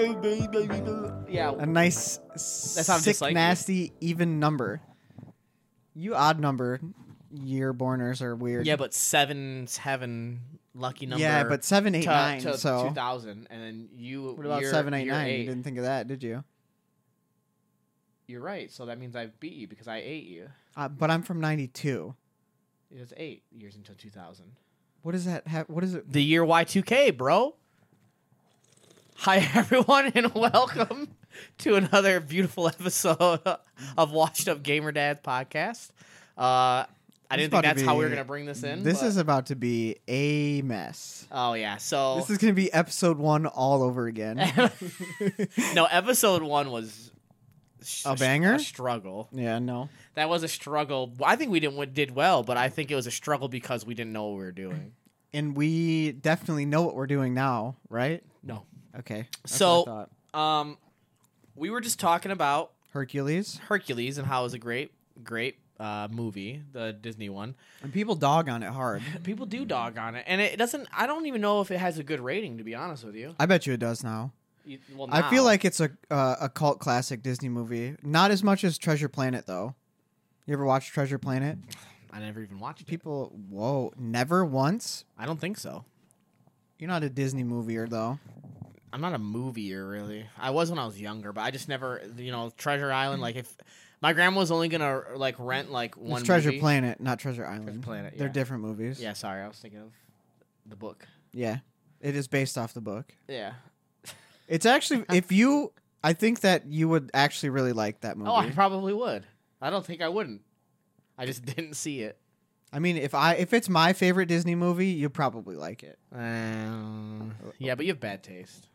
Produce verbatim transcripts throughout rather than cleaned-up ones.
Yeah, A nice, That sounds sick, just like you. nasty, even number. You odd number year borners are weird. yeah, but seven's having lucky number. yeah, but seven, eight, to, nine. to so two thousand, and then you. what about you're, seven, eight, you're nine? eight. You didn't think of that, did you? You're right. So that means I beat you because I ate you. Uh, but I'm from ninety-two. It was eight years until two thousand. What does that have? What is it? The year Y two K, bro. Hi, everyone, and welcome to another beautiful episode of Washed Up Gamer Dads podcast. Uh, I It's didn't about think to that's how we were be- going to bring this in. This but- is about to be a mess. Oh, yeah. So. This is going to be episode one all over again. No, episode one was. sh- A banger? A struggle. Yeah, no. That was a struggle. I think we didn't did well, but I think it was a struggle because we didn't know what we were doing. And we definitely know what we're doing now, right? No. Okay. That's So- what I thought. Um, we were just talking about Hercules. Hercules and how it was a great, great uh, movie, the Disney one. And people dog on it hard. People do dog on it, and it doesn't. I don't even know if it has a good rating, to be honest with you. I bet you it does now. You- well, I feel now. like it's a uh, a cult classic Disney movie. Not as much as Treasure Planet, though. You ever watch Treasure Planet? I never even watched it. People, whoa, never once? I don't think so. You're not a Disney movier, though. I'm not a movier, really. I was when I was younger, but I just never, you know, Treasure Island. Like if my grandma was only gonna like rent like one. It's Treasure movie. Planet, not Treasure Island. Treasure Planet, They're yeah. different movies. Yeah, sorry, I was thinking of the book. Yeah. It is based off the book. Yeah. It's actually, if you, I think that you would actually really like that movie. Oh, I probably would. I don't think I wouldn't. I just didn't see it. I mean, if I if it's my favorite Disney movie, you'd probably like it. Um, yeah, but you have bad taste.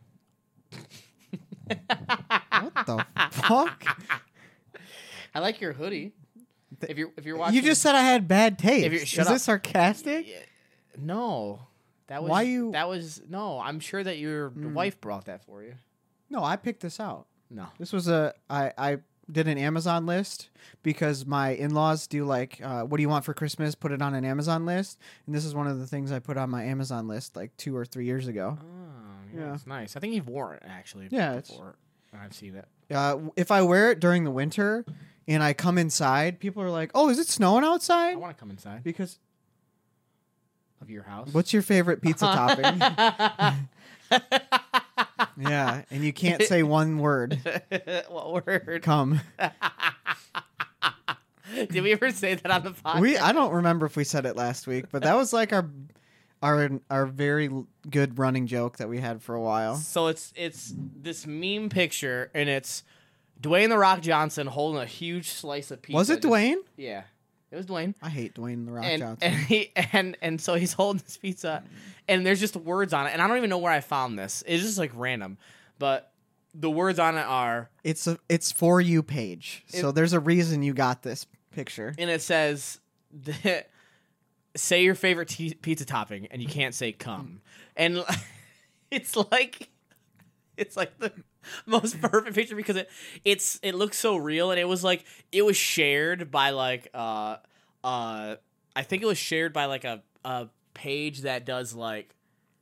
What the fuck? I like your hoodie. Th- If you're if you're watching, You just said I had bad taste. If you're- Is shut this up. sarcastic? Yeah, no, that was Why you- That was no. I'm sure that your Mm. wife brought that for you. No, I picked this out. No, This was a I I did an Amazon list because my in-laws do like uh, what do you want for Christmas? Put it on an Amazon list, and this is one of the things I put on my Amazon list like two or three years ago. oh, yeah, Yeah. it's nice. I think you've worn it actually. Yeah, it's- before. I've seen it. Uh, if I wear it during the winter and I come inside, people are like, "Oh, is it snowing I outside?" want to come inside Because of your house. what's your favorite pizza topping? Yeah, and you can't say one word. What word? Come. Did we ever say that on the podcast? We I don't remember if we said it last week, but that was like our our our very l- good running joke that we had for a while. So it's it's this meme picture, and it's Dwayne the Rock Johnson holding a huge slice of pizza. Was it just- Dwayne? Yeah, it was Dwayne. I hate Dwayne the Rock And Johnson. and he and and so he's holding this pizza, and there's just words on it, and I don't even know where I found this. It's just like random, but the words on it are, It's a it's for you page. So It- there's a reason you got this picture. and it says, "Say your favorite t- pizza topping," and you can't say "cum," and it's like it's like the most perfect picture because it it's it looks so real, and it was like it was shared by like uh uh I think it was shared by like a a page that does like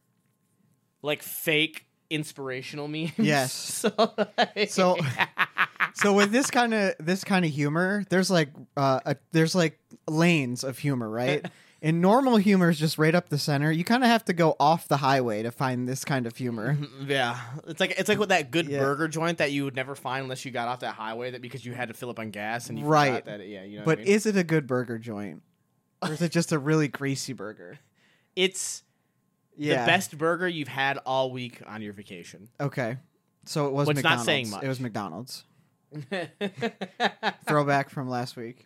like fake inspirational memes. Yes. so like, So so with this kind of this kind of humor, there's like uh a, there's like lanes of humor, right? And normal humor is just right up the center. You kind of have to go off the highway to find this kind of humor. yeah, it's like it's like with that good Yeah. burger joint that you would never find unless you got off that highway that because you had to fill up on gas and you Right. forgot that yeah, you know. But what I mean? is it a good burger joint? Or is it just a really greasy burger? it's Yeah. the best burger you've had all week on your vacation. Okay. So it was Which not McDonald's. saying much. It was McDonald's. Throwback from last week.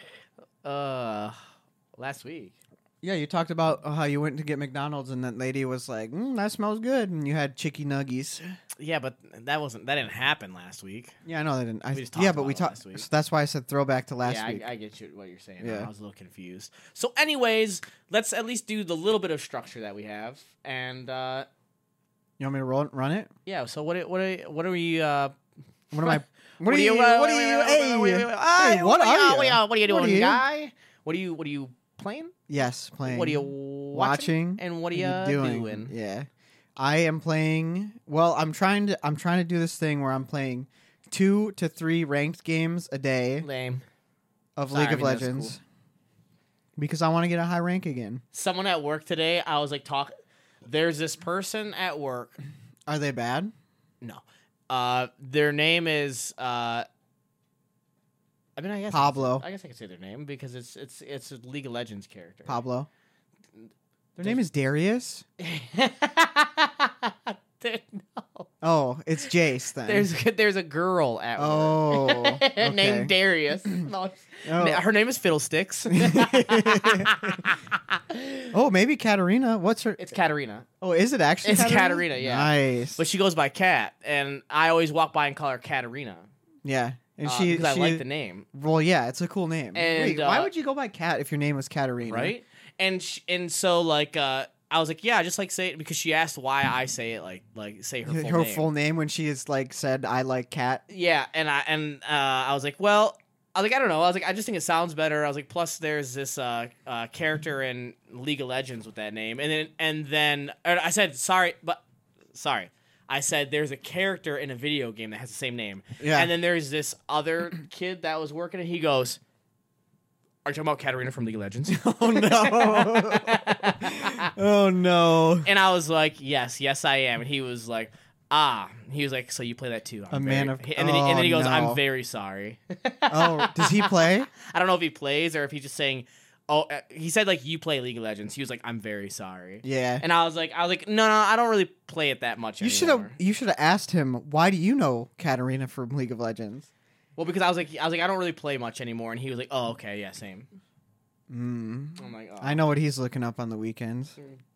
uh, last week. Yeah, you talked about how you went to get McDonald's and that lady was like, mm, that smells good. And you had chicky nuggies. Yeah, but that wasn't that didn't happen last week. Yeah, I know they didn't. I, We just talked yeah, but about we it talked. last week. So that's why I said throwback to last yeah, week. I, I get you what you're saying. Yeah. I was a little confused. So, anyways, let's at least do the little bit of structure that we have, and uh, you want me to roll, run it? yeah. So what? What are what are we? Uh, What am I? What, What are are you? you? What are you? Hey, hey, what are you? What are you? What are you doing, What are you? guy? What are you? What are you playing? Yes, playing. What are you watching? watching? And what are you doing? doing? Yeah. I am playing. Well, I'm trying to. I'm trying to do this thing where I'm playing two to three ranked games a day Lame. of Sorry, League I of mean, that's Legends cool. because I want to get a high rank again. Someone at work today, I was like, talk. There's this person at work. Are they bad? No. Uh, their name is. Uh, I mean, I guess Pablo. I guess I could say their name because it's it's it's a League of Legends character. Pablo. Their name is Darius. There- no. Oh, it's Jace then. There's there's a girl at Oh, work okay. named Darius. No, Oh. her name is Fiddlesticks. Oh, maybe Katarina. What's her? It's Katarina, Oh, is it actually? It's Katarina? Katarina, yeah. Nice. but she goes by Kat, and I always walk by and call her Katarina. yeah, and uh, she. because she I like the name, Well, yeah, it's a cool name. And, Wait, why uh, would you go by Kat if your name was Katarina? right? And sh- and so like uh, I was like, yeah, just like say it because she asked why I say it like like say her Her, full her name. full name when she is like said, "I like cat." Yeah, and I and uh, I was like, well, I was like, I don't know. I was like, I just think it sounds better. I was like, plus there's this uh, uh, character in League of Legends with that name, and then and then or I said sorry, but sorry, I said there's a character in a video game that has the same name, Yeah. and then there's this other kid that was working, and he goes, "Are you talking about Katarina from League of Legends?" Oh no! Oh no! And I was like, yes, yes, I am. And he was like, ah. He was like, so you play that too? I'm A very- man of- And then, he, and then he oh, goes, no. I'm very sorry. Oh, does he play? I don't know if he plays or if he's just saying, oh, uh, he said like you play League of Legends. He was like, I'm very sorry. Yeah. And I was like, I was like, no, no, I don't really play it that much. You should have. anymore. You should have asked him. Why do you know Katarina from League of Legends? Well, because I was like, I was like, I don't really play much anymore. And he was like, oh, okay, yeah, same. Mm. I'm like, oh. I know what he's looking up on the weekends.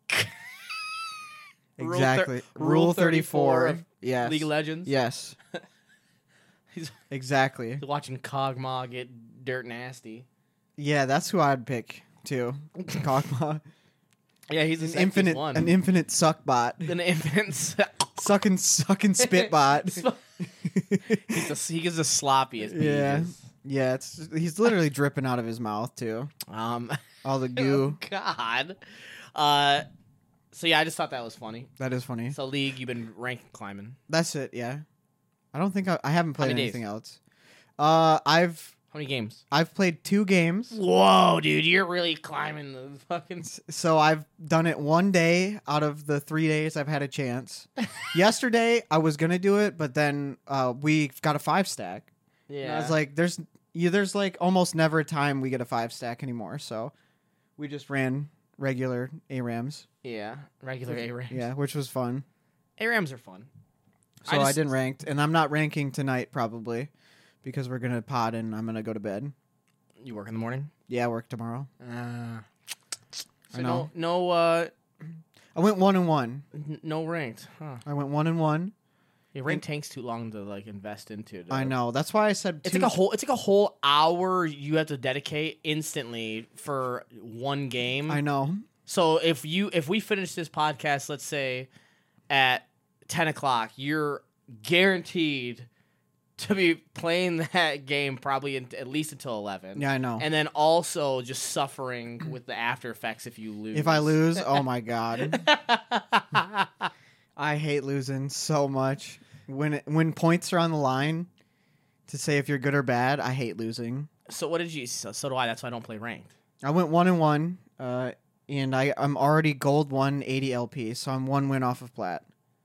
Rule thir- Exactly. Rule Rule thirty-four thirty-four. of Yes. League of Legends. Yes. He's Exactly. watching Kog'Maw get dirt nasty. Yeah, that's who I'd pick too. Kog'Maw. Yeah, he's An an infinite, one. an infinite suck bot. An infinite. Sucking, sucking spit bot. he's the, he gives the sloppiest. Yeah. beaches. Yeah, it's he's literally dripping out of his mouth too. Um. All the goo. God. Uh. So yeah, I just thought that was funny. That is funny. So League, you've been rank climbing. That's it. Yeah. I don't think I, I haven't played many anything days? else. Uh, I've How many games? I've played two games. Whoa, dude, you're really climbing the fucking. So I've done it one day out of the three days I've had a chance. Yesterday I was gonna do it, but then uh, we got a five stack. And Yeah. I was like, "There's, yeah, there's like almost never a time we get a five stack anymore." So we just ran regular A RAMs. yeah, regular A rams. Yeah, which was fun. A rams are fun. So I I, just- didn't ranked, and I'm not ranking tonight probably because we're gonna pod and I'm gonna go to bed. You work in the morning. Yeah, I work tomorrow. Uh, so I know. no, no, uh, I went one and one. n- no ranked. Huh. I went one and one. Yeah, ranked takes too long to like invest into. To, I know. That's why I said It's two. like a whole. It's like a whole hour you have to dedicate instantly for one game. I know. So if you if we finish this podcast, let's say at ten o'clock, you're guaranteed to be playing that game probably in, at least until eleven. Yeah, I know. And then also just suffering with the after effects if you lose. If I lose, oh my god, I hate losing so much. When it, when points are on the line to say if you're good or bad, I hate losing. So what did you? So, so do I. That's why I don't play ranked. I went one and one, uh, and I I'm already gold one eighty L P, so I'm one win off of plat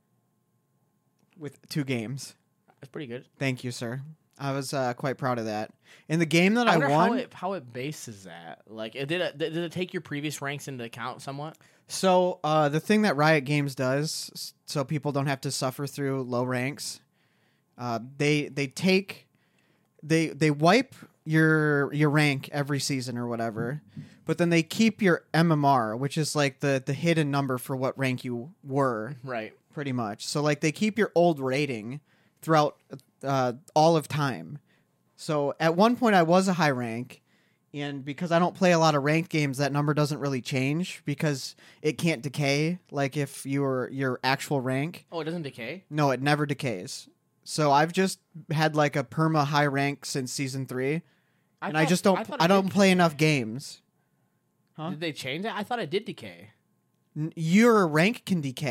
with two games. That's pretty good. Thank you, sir. I was uh, quite proud of that. In the game that I I, wonder won, how it how it bases that. Like, it did it did it take your previous ranks into account somewhat? so uh, the thing that Riot Games does, s- so people don't have to suffer through low ranks, uh, they they take they they wipe your your rank every season or whatever, but then they keep your M M R, which is like the the hidden number for what rank you were, Right. pretty much. So like they keep your old rating throughout uh, all of time. So at one point I was a high rank, and because I don't play a lot of ranked games, that number doesn't really change because it can't decay like if your your actual rank. Oh, it doesn't decay. No, it never decays. So I've just had like a perma high rank since season three, and I thought- just don't thought I, it don't did play decay. enough games. Huh? Did they change that? I thought it did decay. N- Your rank can decay.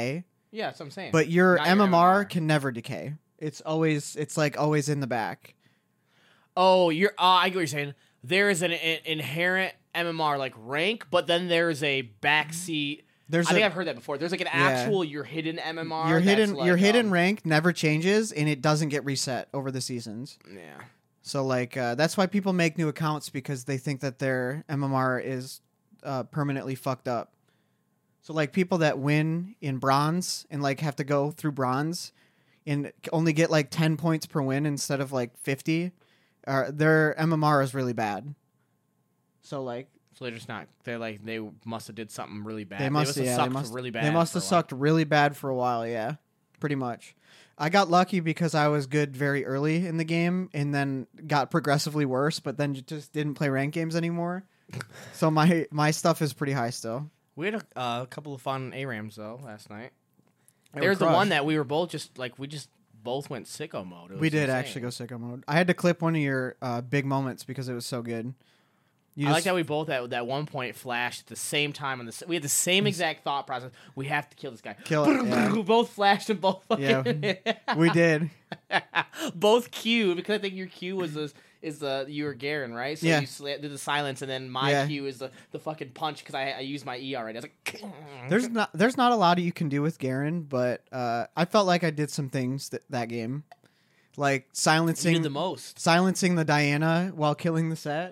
Yeah, that's what I'm saying. But your Not M M R M M R. can never decay. It's always it's like always in the back. Oh, you're. Uh, I get what you're saying. There is an, an inherent M M R like rank, but then there's a backseat. There's I a, think I've heard that before. There's like an Yeah. actual your hidden M M R. your that's hidden like, your hidden um, rank never changes and it doesn't get reset over the seasons. Yeah. So like uh, that's why people make new accounts because they think that their M M R is uh, permanently fucked up. So like people that win in bronze and like have to go through bronze and only get like ten points per win instead of like fifty, uh, their M M R is really bad. So like So they're just not. They're like they must have did something really bad. they must, have yeah, sucked they must really bad. They must for have a while. sucked really bad for a while. Yeah, pretty much. I got lucky because I was good very early in the game and then got progressively worse, but then just didn't play ranked games anymore. So my my stuff is pretty high still. We had a, uh, a couple of fun A RAMs though last night. They There's were the one crushed. that we were both just like we just both went sicko mode. It We was did insane. actually go sicko mode. I had to clip one of your uh, big moments because it was so good. You I like just- that we both at that one point flashed at the same time on the. s- We had the same exact thought process. We have to kill this guy. Kill it, yeah. We both flashed and both. Yeah, fucking- we did. both Q because I think your Q was the is the you were Garen, right? So Yeah. you sla- did the silence and then my Yeah. Q is the, the fucking punch because I I used my E already. I was like, There's not there's not a lot you can do with Garen, but uh, I felt like I did some things that, that game, like you silencing did the most. silencing the Diana while killing the set.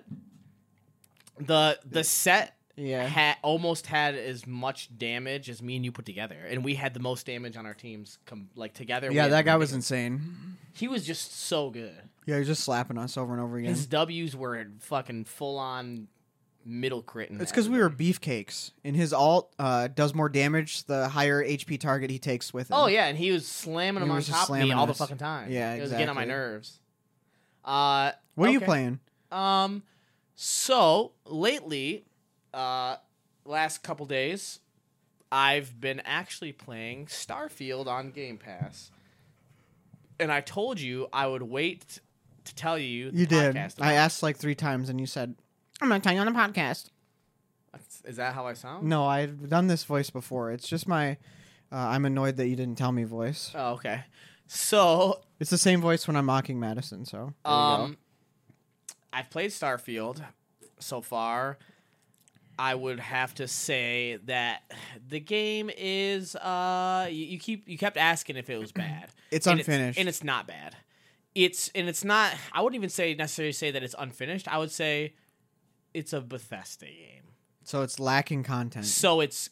The the set Yeah. ha- almost had as much damage as me and you put together, and we had the most damage on our teams com- like together. we Yeah, had that guy was ridiculous- insane. He was just so good. Yeah, he was just slapping us over and over again. His W's were fucking full on middle crit. It's because we were beefcakes, and his alt uh, does more damage the higher H P target he takes with him. Oh yeah, and he was slamming He them on was just top of me slamming all the us. fucking time. Yeah, it was getting on my exactly. nerves. Uh, What are you okay. playing? Um, so lately, uh, last couple days, I've been actually playing Starfield on Game Pass, and I told you I would wait to tell you. The You did. podcast I about asked like three times, and you said, "I'm not telling you on the podcast." it. Is that how I sound? No, I've done this voice before. It's just my uh, I'm annoyed that you didn't tell me voice. Oh, okay. So, It's the same voice when I'm mocking Madison. So there you go. um, I've played Starfield so far. I would have to say that the game is uh you, you keep you kept asking if it was bad. It's And unfinished. and it's not bad. It's and it's not. I wouldn't even say necessarily say that it's unfinished. I would say it's a Bethesda game, So it's lacking content. so it's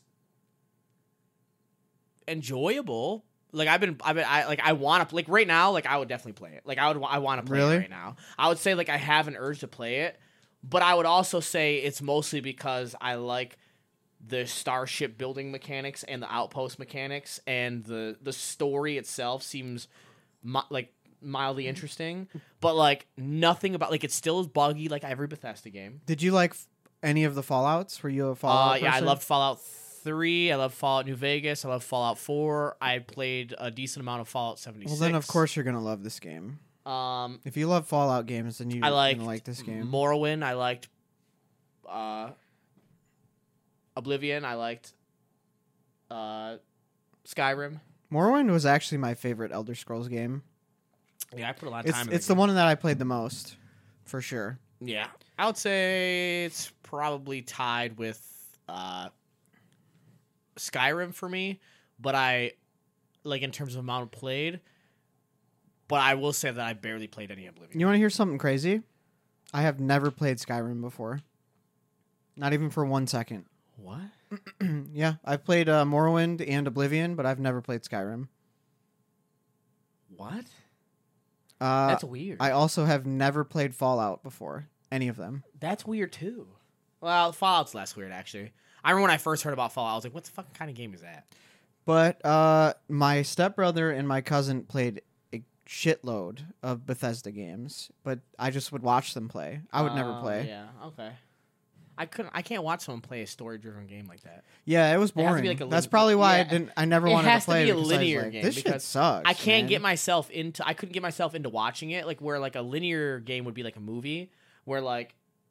enjoyable. Like I've been, I've been, I like I want to like right now. Like I would definitely play it. Like I would, I want to play Really? it right now. I would say like I have an urge to play it, but I would also say it's mostly because I like the starship building mechanics and the outpost mechanics, and the the story itself seems mi- like mildly interesting, but like nothing about like it still is buggy like every Bethesda game. Did you like f- any of the Fallouts? Were you a Uh, Fallout? yeah, I person? loved Fallout three. I love Fallout New Vegas. I love Fallout four. I played a decent amount of Fallout seventy-six. Well, then of course you're gonna love this game. Um, If you love Fallout games, then you I liked gonna like this game. Morrowind. I liked uh, Oblivion. I liked uh, Skyrim. Morrowind was actually my favorite Elder Scrolls game. Yeah, I put a lot of It's time. in it's that the one that I played the most, for sure. game. Yeah, I would say it's probably tied with uh, Skyrim for me, but I like in terms of amount played. But I will say that I barely played any Oblivion. You want to hear something crazy? I have never played Skyrim before. Not even for one second. What? Yeah, I've played uh, Morrowind and Oblivion, but I've never played Skyrim. What? Uh, That's weird. I also have never played Fallout before. Any of them. That's weird too. Well, Fallout's less weird actually. I remember when I first heard about Fallout, I was like, "What the fucking kind of game is that?" But uh, my stepbrother and my cousin played a shitload of Bethesda games, but I just would watch them play. I would never Oh, play. Yeah. Okay. I couldn't. I can't watch someone play a story-driven game like that. Yeah, it was It has to boring. be like a That's lin- probably why yeah. I didn't. I never It wanted has to play to be a because I was linear like, game this shit because sucks. I can't man. get myself into. I couldn't get myself into watching it. Like where like a linear game would be like a movie, where like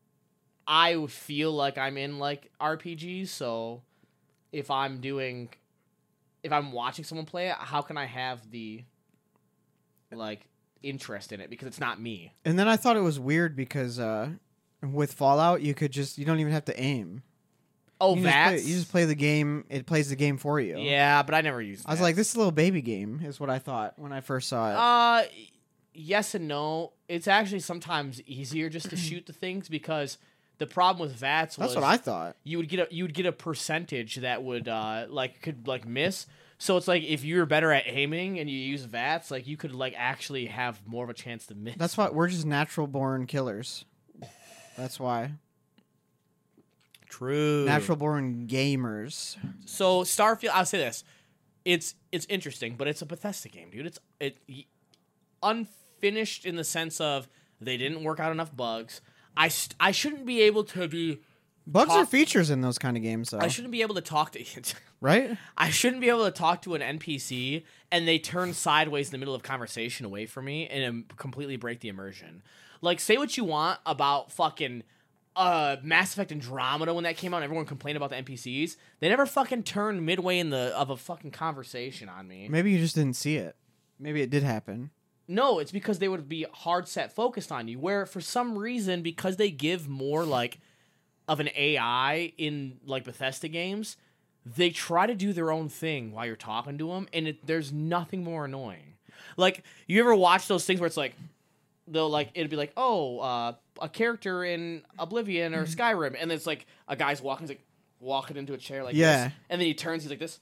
I would feel like I'm in like R P Gs. So if I'm doing, if I'm watching someone play it, how can I have the like interest in it because it's not me? And then I thought it was weird because uh, with Fallout, you could just you don't even have to aim. Oh, you just Vats? play, you just play the game. It plays the game for you. Yeah, but I never used. I was Vats. like, this is a little baby game, is what I thought when I first saw it. Uh, yes and no. It's actually sometimes easier just to shoot the things because the problem with Vats was That's what I thought. you would get a you would get a percentage that would uh like could like miss. So it's like if you're better at aiming and you use Vats, like you could like actually have more of a chance to miss. That's why we're just natural born killers. That's why. True. Natural born gamers. So Starfield, I'll say this: it's it's interesting, but it's a Bethesda game, dude. It's it unfinished in the sense of they didn't work out enough bugs. I st- I shouldn't be able to be Bugs talk- are features in those kind of games, though. I shouldn't be able to talk to right? I shouldn't be able to talk to an N P C and they turn sideways in the middle of conversation away from me and um, completely break the immersion. Like, say what you want about fucking uh, Mass Effect Andromeda when that came out and everyone complained about the N P Cs. They never fucking turned midway in the of a fucking conversation on me. Maybe you just didn't see it. Maybe it did happen. No, it's because they would be hard set focused on you, where for some reason, because they give more, like, of an A I in, like, Bethesda games, they try to do their own thing while you're talking to them, and it, there's nothing more annoying. Like, you ever watch those things where it's like, they'll, like, it'll be like, oh, uh, a character in Oblivion or Skyrim, and it's like, a guy's walking, he's like, walking into a chair like Yeah. this, and then he turns, he's like this.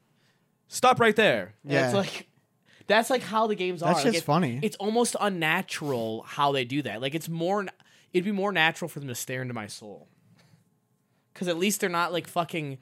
Stop right there. And Yeah. it's like... That's like how the games are. That's Like, just it- funny. It's almost unnatural how they do that. Like it's more, it'd be more natural for them to stare into my soul. Because at least they're not like fucking.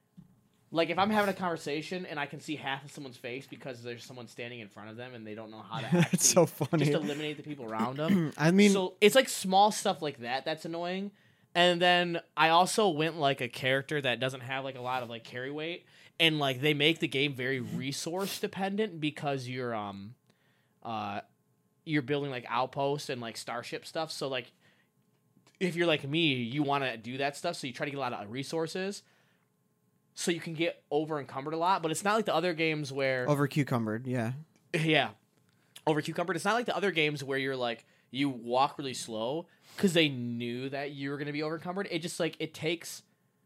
Like if I'm having a conversation and I can see half of someone's face because there's someone standing in front of them and they don't know how to actually It's so funny. just eliminate the people around them. I mean, so it's like small stuff like that that's annoying. And then I also went like a character that doesn't have like a lot of like carry weight. And like they make the game very resource dependent because you're um uh you're building like outposts and like starship stuff. So like if you're like me, you want to do that stuff, so you try to get a lot of resources so you can get over encumbered a lot, but it's not like the other games where over cucumbered, yeah. yeah. Over cucumbered. It's not like the other games where you're like you walk really slow cuz they knew that you were going to be over encumbered. It just like it takes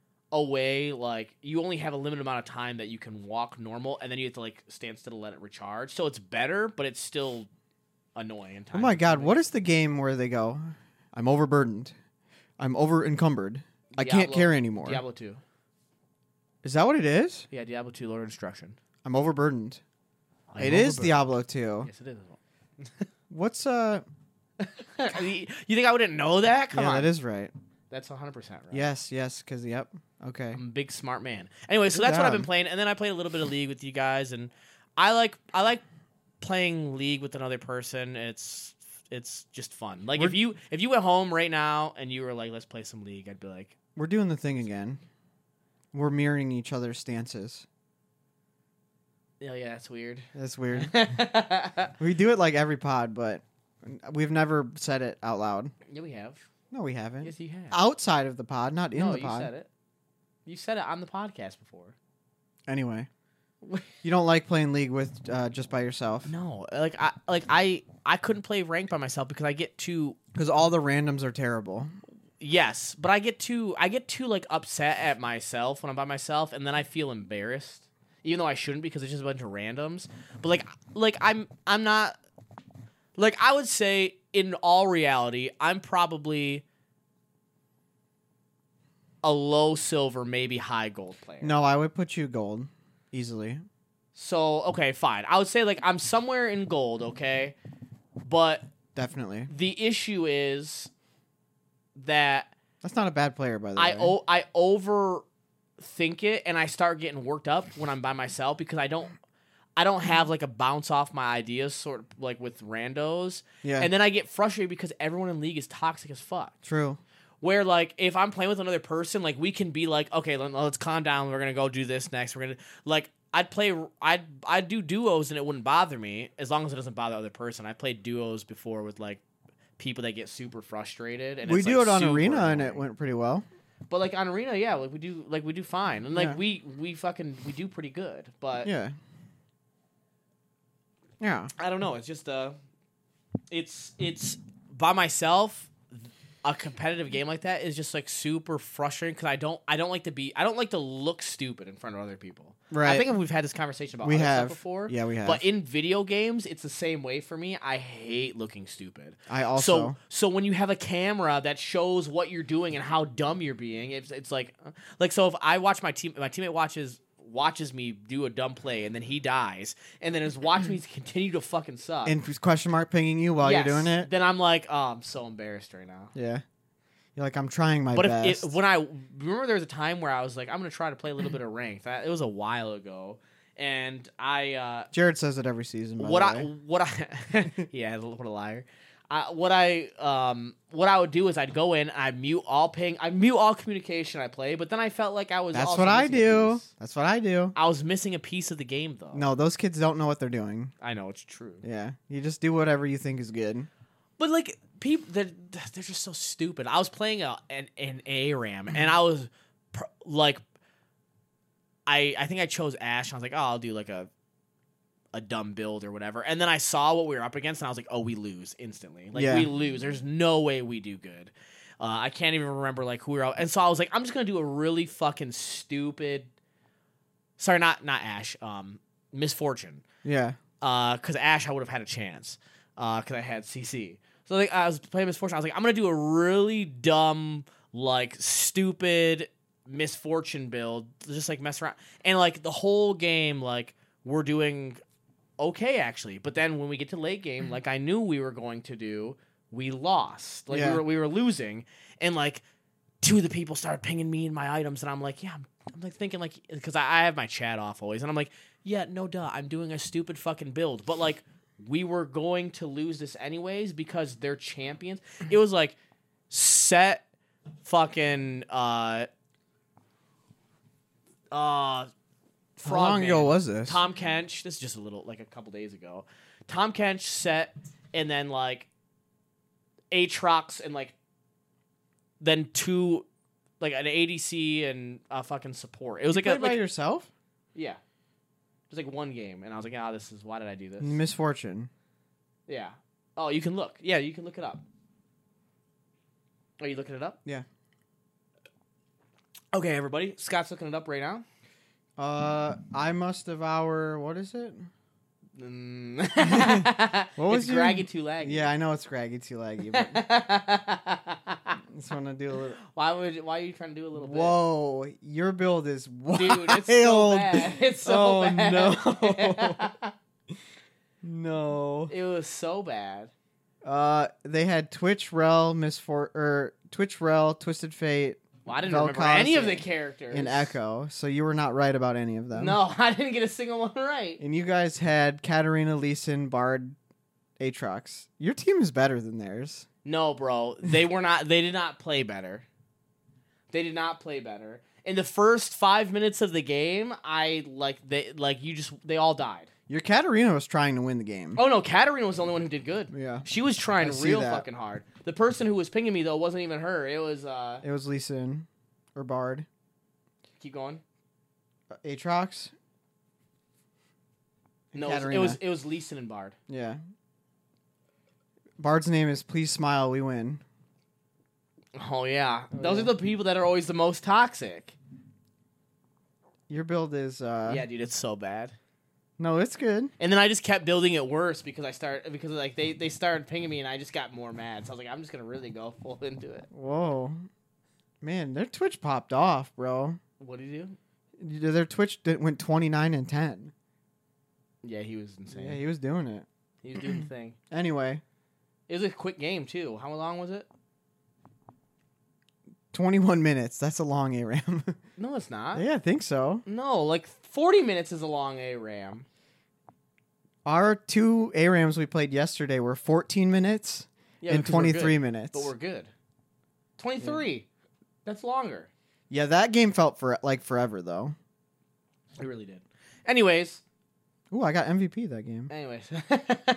away, like you only have a limited amount of time that you can walk normal, and then you have to like stand still to let it recharge. So it's better, but it's still annoying. In Oh time my god, what is the game where they go, I'm overburdened, I'm over encumbered, I can't Diablo- carry anymore? Diablo two. Is that what it is? Yeah, Diablo two, Lord of Destruction. I'm overburdened. I'm It is overburdened. Diablo two. Yes, it is. What's uh? you you think I wouldn't know that? Come yeah, on. that is right. That's one hundred percent right. Yes, yes, because yep. Okay. I'm a big smart man. Anyway, so Good that's what I've job. been playing, and then I played a little bit of League with you guys, and I like I like playing League with another person. It's it's just fun. Like if We're- you if you went home right now and you were like, let's play some League, I'd be like, We're doing the thing again. We're mirroring each other's stances. oh yeah, that's weird. That's weird. We do it like every pod, but we've never said it out loud. Yeah, we have. No, we haven't. Yes, you have. Outside of the pod, not in no, the you pod. said it. You said it on the podcast before. Anyway, you don't like playing League with uh, just by yourself No, like I like I I couldn't play ranked by myself because I get too because all the randoms are terrible. yes, but I get too I get too like upset at myself when I'm by myself, and then I feel embarrassed, even though I shouldn't because it's just a bunch of randoms. But like like I'm I'm not like I would say in all reality I'm probably a low silver, maybe high gold player. No, I would put you gold easily. So okay, fine. I would say like I'm somewhere in gold, okay, but Definitely. the issue is that That's not a bad player, by the I way. o- I overthink it and I start getting worked up when I'm by myself because I don't I don't have like a bounce off my ideas sort of like with randos. Yeah. And then I get frustrated because everyone in League is toxic as fuck. True. Where like if I'm playing with another person, like we can be like, okay, let- let's calm down. We're gonna go do this next. We're gonna like I'd play I'd I'd do duos and it wouldn't bother me as long as it doesn't bother the other person. I played duos before with like people that get super frustrated. And We it's, do like, it on super Arena and it annoying. went pretty well. But like on arena, yeah, like we do, like we do fine, and like Yeah. we we fucking we do pretty good. But Yeah. Yeah. I don't know. It's just uh, it's it's by myself. A competitive game like that is just like super frustrating because I don't I don't like to be I don't like to look stupid in front of other people. Right. I think we've had this conversation about We other have. stuff before. Yeah, we have. But in video games, it's the same way for me. I hate looking stupid. I also. So so when you have a camera that shows what you're doing and how dumb you're being, it's it's like uh, like so if I watch my team my teammate watches watches me do a dumb play and then he dies and then is watching me continue to fucking suck. and question mark pinging you while Yes, you're doing it. Then I'm like, oh, I'm so embarrassed right now. Yeah. You're like, I'm trying my But best. if it, when I remember, there was a time where I was like, I'm gonna try to play a little bit of ranked. That, it was a while ago, and I uh, Jared says it every season. By what the I way. what I yeah, what a liar. I, what I um what I would do is I'd go in, I mute all ping, I mute all communication I play, but then I felt like I was. That's also what I missing a do. piece. That's what I do. I was missing a piece of the game though. No, those kids don't know what they're doing. I know it's true. Yeah. You just do whatever you think is good. But like people, they're, they're just so stupid. I was playing a, an an A RAM, and I was pr- like, I I think I chose Ash. And I was like, oh, I'll do like a a dumb build or whatever. And then I saw what we were up against, and I was like, oh, we lose instantly. Like Yeah. we lose. There's no way we do good. Uh, I can't even remember like who we were. Out. And so I was like, I'm just gonna do a really fucking stupid. Sorry, not not Ash. Um, Misfortune. Yeah. Uh, because Ash, I would have had a chance. Uh, because I had C C. So like, I was playing Misfortune. I was like, I'm gonna do a really dumb, like stupid Misfortune build, just like mess around. And like the whole game, like we're doing okay actually. But then when we get to late game, like I knew we were going to do, we lost. Like Yeah. we were we were losing, and like two of the people started pinging me in my items, and I'm like, yeah, I'm, I'm like thinking like because I, I have my chat off always, and I'm like, yeah, no duh, I'm doing a stupid fucking build, but like. We were going to lose this anyways because they're champions. It was like set fucking uh uh How Frog long Man. ago was this? Tom Kench. This is just a little like a couple days ago. Tom Kench set and then like Aatrox and like then two like an A D C and a fucking support. It was like Play a by like, yourself? yeah. It was like one game, and I was like, "Ah, this is why did I do this?" Misfortune. Yeah. Oh, you can look. Yeah, you can look it up. Are you looking it up? Yeah. Okay, everybody. Scott's looking it up right now. Uh, I must devour. What is it? Mm. What was it's your- Graggy Too Laggy. Yeah, I know it's Graggy too laggy, but just want to do a little. why would? Why are you trying to do a little bit? Whoa, your build is wild. Dude, it's so bad. It's so Oh, bad. no. No. It was so bad. Uh, they had Twitch, Rel, Misfor or Twitch, Rel, Twisted Fate, Well, I didn't remember Vel'Koz any of the and- characters. and Echo. So you were not right about any of them. No, I didn't get a single one right. And you guys had Katarina, Lee Sin, Bard, Aatrox. Your team is better than theirs. No, bro. They were not. They did not play better. They did not play better. In the first five minutes of the game, I like they like you just they all died. Your Katarina was trying to win the game. Oh no, Katarina was the only one who did good. Yeah. She was trying I see real that. fucking hard. The person who was pinging me though wasn't even her. It was uh. It was Lee Sin or Bard. Keep going. Uh, Aatrox. No, it was, it Katarina. was it was Leeson and Bard. Yeah. Bard's name is Please Smile, We Win. Oh yeah, Oh, those yeah. are the people that are always the most toxic. Your build is uh yeah, dude, it's so bad. no, it's good. And then I just kept building it worse because I start because like they they started pinging me and I just got more mad. So I was like, I'm just gonna really go full into it. Whoa. Man, their Twitch popped off, bro. What did you do? Their Twitch did, went twenty-nine and ten. Yeah, he was insane. Yeah, he was doing it. He was doing the thing. Anyway, It was a quick game too. How long was it? twenty-one minutes. That's a long A RAM. No, it's not. Yeah, I think so. No, like forty minutes is a long A RAM. Our two A RAMs we played yesterday were fourteen minutes Yeah, and because we're good. twenty-three minutes. But we're good. twenty-three. That's longer. Yeah, that game felt for like forever though. It really did. Anyways. Ooh, I got M V P that game. Anyways.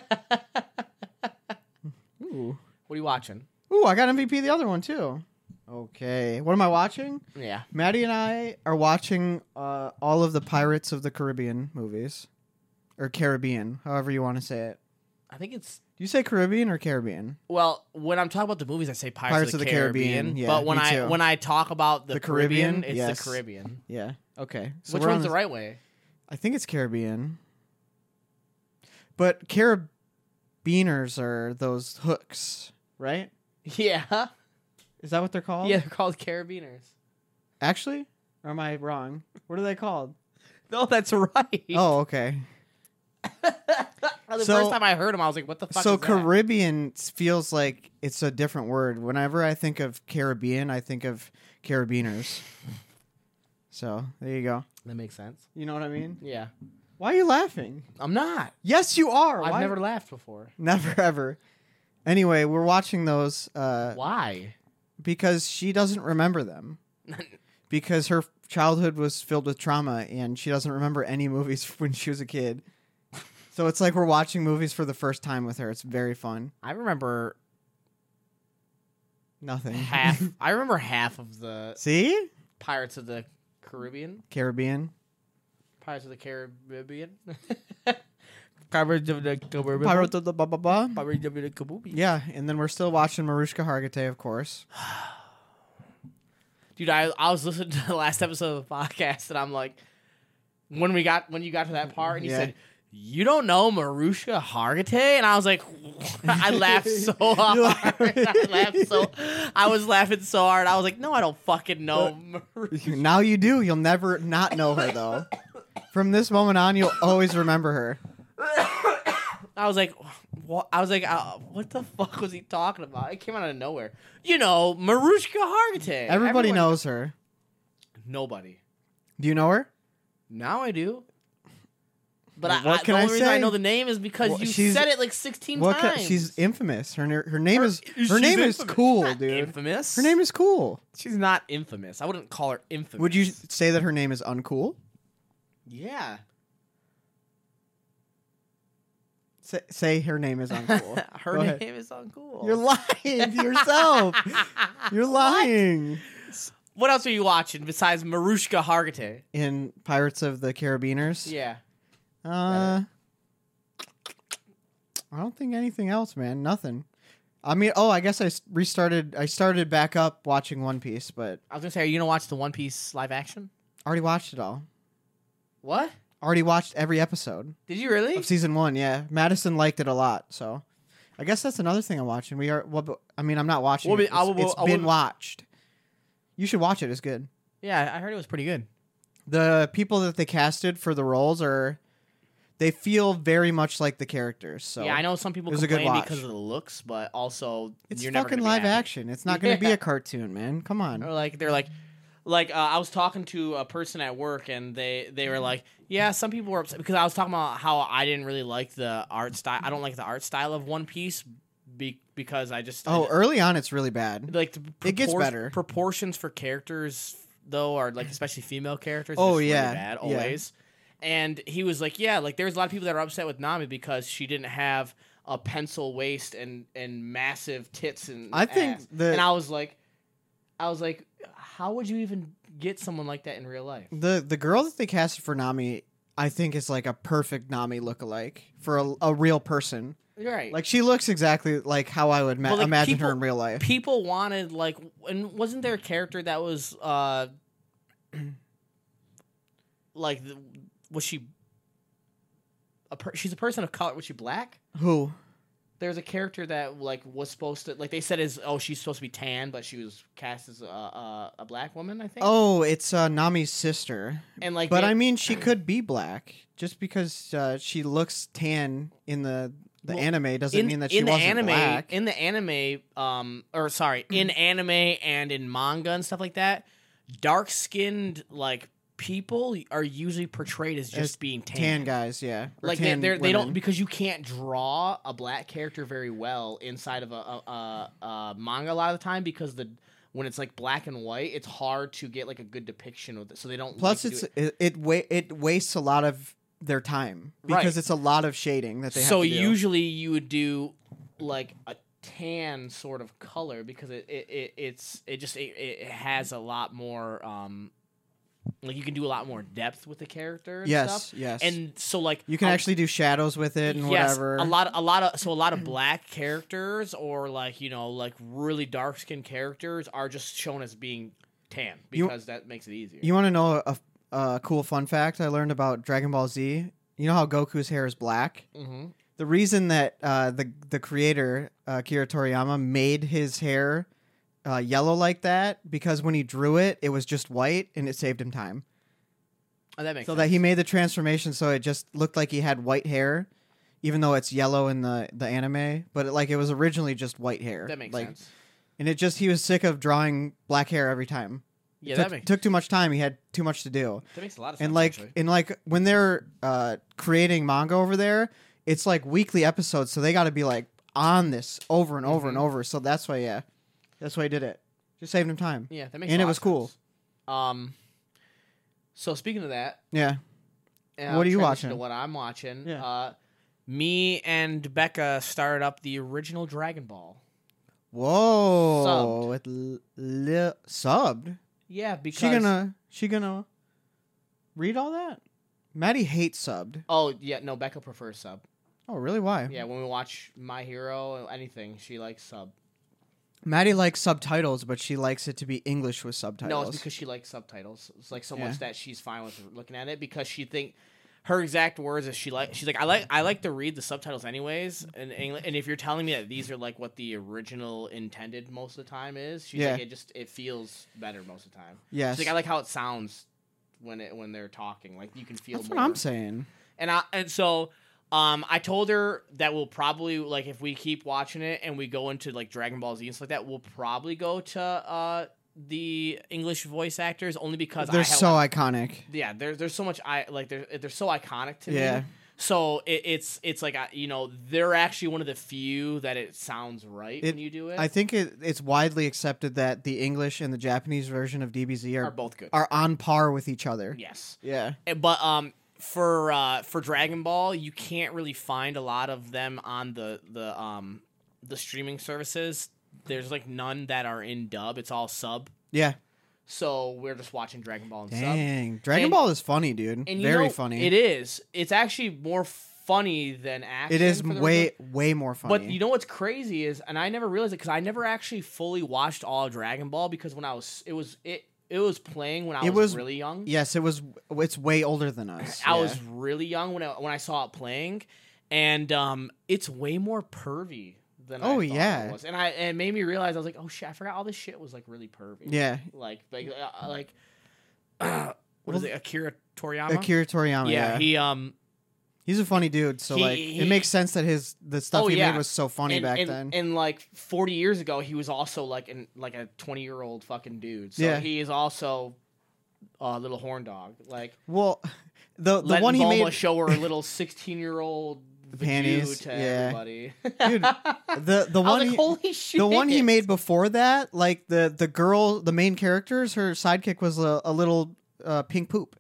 Ooh. What are you watching? Ooh, I got M V P the other one too. Okay. What am I watching? Yeah. Maddie and I are watching uh, all of the Pirates of the Caribbean movies. Or Caribbean, however you want to say it. I think it's Do you say Caribbean or Caribbean? well when I'm talking about the movies, I say Pirates, Pirates of the, of the Caribbean, Caribbean. yeah, but when me I too. when I talk about the, The Caribbean, Caribbean, it's yes. the Caribbean. Yeah. Okay. So Which we're on one's the this- right way? I think it's Caribbean. But carabiners are those hooks, right? Yeah. Is that what they're called? Yeah, they're called carabiners. Actually? Or am I wrong? What are they called? No, that's right. Oh, okay. the so- first time I heard them, I was like, "What the fuck?" So is that? Caribbean feels like it's a different word. Whenever I think of Caribbean, I think of carabiners. So there you go. That makes sense. You know what I mean? Yeah, Why are you laughing? I'm not. Yes, you are. I've Why- never laughed before. never ever. Anyway, we're watching those uh, Why? because she doesn't remember them. Because her childhood was filled with trauma and she doesn't remember any movies when she was a kid. So it's like we're watching movies for the first time with her. It's very fun. I remember Nothing. half. I remember half of the See? Pirates of the Caribbean. Caribbean. Pirates of the Caribbean. Pirates of the Caribbean. Pirate of the ba ba ba. Pirates of the Caribbean. Yeah, and then we're still watching Marushka Hargitay, of course. Dude, I I was listening to the last episode of the podcast, and I'm like, when we got when you got to that part, and you Yeah. said, "You don't know Marushka Hargitay," and I was like, I laughed so hard. I laughed so, I was laughing so hard. I was like, "No, I don't fucking know." Marushka. Now you do. You'll never not know her, though. From this moment on, you'll always remember her. I was like, what? I was like, uh, what the fuck was he talking about? It came out of nowhere. You know, Marushka Hargitay. Everybody Everyone- knows her. Nobody. Do you know her? Now I do. But Well, I, what I, can the I only reason I say? know the name is because Well, you she's- said it like sixteen What times. ca- she's infamous. Her her name Her- is she's her name is infamous. cool, She's not dude. Infamous. Her name is cool. She's not infamous. I wouldn't call her infamous. Would you say that her name is uncool? Yeah. Say, say her name is uncool. Her Go name ahead. is uncool. You're lying to yourself. You're lying. What else are you watching besides Marushka Hargitay? In Pirates of the Caribbeaners? Yeah. Uh, I don't think anything else, man. Nothing. I mean, oh, I guess I s- restarted. I started back up watching One Piece, but I was gonna say, are you gonna watch the One Piece live action? already watched it all. What? Already watched every episode Did you really? of season one. Yeah, Madison liked it a lot, so I guess that's another thing I'm watching. We are. Well, but- I mean, I'm not watching. Well, it. but I It's, will- it's I been will- watched. You should watch it. It's good. Yeah, I heard it was pretty good. The people that they casted for the roles are. They feel very much like the characters. So yeah, I know some people it was a good complain watch. because of the looks, but also it's you're never fucking gonna be live happy. action. It's not going to be Yeah. a cartoon, man. Come on. Or like they're like, like uh, I was talking to a person at work, and they they were like, yeah, some people were upset because I was talking about how I didn't really like the art style. I don't like the art style of One Piece be- because I just Oh, I, early on, it's really bad. like the it gets propor- better. Proportions for characters though are like especially female characters. Oh, just really yeah, bad yeah. always. And he was like, yeah, like there's a lot of people that are upset with Nami because she didn't have a pencil waist and and massive tits and I think ass. the- and I was like, I was like, how would you even get someone like that in real life? The the girl that they casted for Nami, I think, is like a perfect Nami lookalike for a, a real person. Right. Like she looks exactly like how I would ma- But, like, imagine people- her in real life. people wanted like, and wasn't there a character that was uh, like, the- was she? A per- she's a person of color. Was she black? Who? There's a character that like was supposed to like they said is oh she's supposed to be tan but she was cast as a a, a black woman I think. Oh, it's uh, Nami's sister. And like But they- I mean, she could be black. Just because uh, she looks tan in the the Well, anime doesn't in, mean that she in the wasn't anime black. in the anime um or sorry in anime and in manga and stuff like that, dark skinned like people are usually portrayed as just As being tan. tan guys, yeah. Or Like they tan they're, they don't women. because you can't draw a black character very well inside of a, a, a, a manga a lot of the time because the when it's like black and white it's hard to get like a good depiction of it so they don't Plus, like to it's do it it, wa- it wastes a lot of their time because Right. it's a lot of shading that they so have to do. usually you would do like a tan sort of color because it, it, it it's it just it, it has a lot more um like you can do a lot more depth with the character and Yes, stuff. yes. And so like You can a- actually do shadows with it and yes, whatever. a lot a lot of so a lot of black characters or like, you know, like really dark skinned characters are just shown as being tan You- because that makes it easier. You want to know a, a cool fun fact I learned about Dragon Ball Z? You know how Goku's hair is black? mm-hmm. The reason that uh, the the creator uh, Akira Toriyama made his hair uh, yellow like that because when he drew it, it was just white and it saved him time. Oh, that makes So sense. that he made the transformation so it just looked like he had white hair, even though it's yellow in the, the anime. But it, like it was originally just white hair. that makes like, sense. And it just he was sick of drawing black hair every time. Yeah, it took, that makes took too much time. He had too much to do. that makes a lot of sense. And like actually. and like when they're uh, creating manga over there, it's like weekly episodes, so they got to be like on this over and over Mhm. and over. So that's why, yeah, that's why he did it. Just saved him time. yeah, that makes and a it lot was of cool. sense. Um, so speaking of that, Yeah. and What I'll are you transition watching? To what I'm watching. Yeah. Uh, me and Becca started up the original Dragon Ball. Whoa. With li- li- subbed. Yeah, because She gonna she gonna read all that? Maddie hates subbed. oh yeah, no, Becca prefers sub. Oh, really? Why? Yeah, when we watch My Hero, anything, she likes sub. Maddie likes subtitles, but she likes it to be English with subtitles. No, it's because she likes subtitles. It's like so Yeah. much that she's fine with looking at it because she think her exact words is she like she's like I like I like to read the subtitles anyways in English, and if you're telling me that these are like what the original intended most of the time is, she's Yeah. like it just it feels better most of the time. yes. She's like I like how it sounds when it when they're talking, like you can feel. That's more. what I'm saying. And I and so um I told her that we'll probably like if we keep watching it and we go into like Dragon Ball Z and stuff like that, we'll probably go to uh the English voice actors only because They're I have, so iconic. yeah, there's there's so much I like they're they're so iconic to Yeah. me. So it, it's it's like I, you know they're actually one of the few that it sounds right It- when you do it. I think it, it's widely accepted that the English and the Japanese version of D B Z are are both good. are on par with each other. Yes. Yeah. Eh, But um, for uh, for Dragon Ball, you can't really find a lot of them on the the um the streaming services. There's like none that are in dub. It's all sub. Yeah. So we're just watching Dragon Ball in sub. Dang. Dragon And- Ball is funny, dude. And you Very know, funny. It is. It's actually more funny than action. It is for the way reason- way more funny. But you know what's crazy is, and I never realized it because I never actually fully watched all of Dragon Ball because when I was, it was it it was playing when I It was, was- really young. yes, it was. It's way older than us. I Yeah. was really young when I when I saw it playing, and um, it's way more pervy than I Oh, thought yeah. it was, and I and it made me realize I was like, oh shit, I forgot all this shit was like really pervy. Yeah. like like uh, like what is Well, it, Akira Toriyama? Akira Toriyama. yeah, Yeah. he um He's a funny dude. So He- like, he- it makes sense that his the stuff Oh, he yeah. made was so funny and, back and, then. and like forty years ago, he was also like an like a twenty year old fucking dude. So Yeah. he is also a little horn dog. Like well, the the letting one he Bulma made, show her little sixteen year old panties, to yeah. everybody. Dude, the the I was one like, he, holy shit! the one he made before that, like the the girl, the main characters, her sidekick was a, a little uh, pink poop.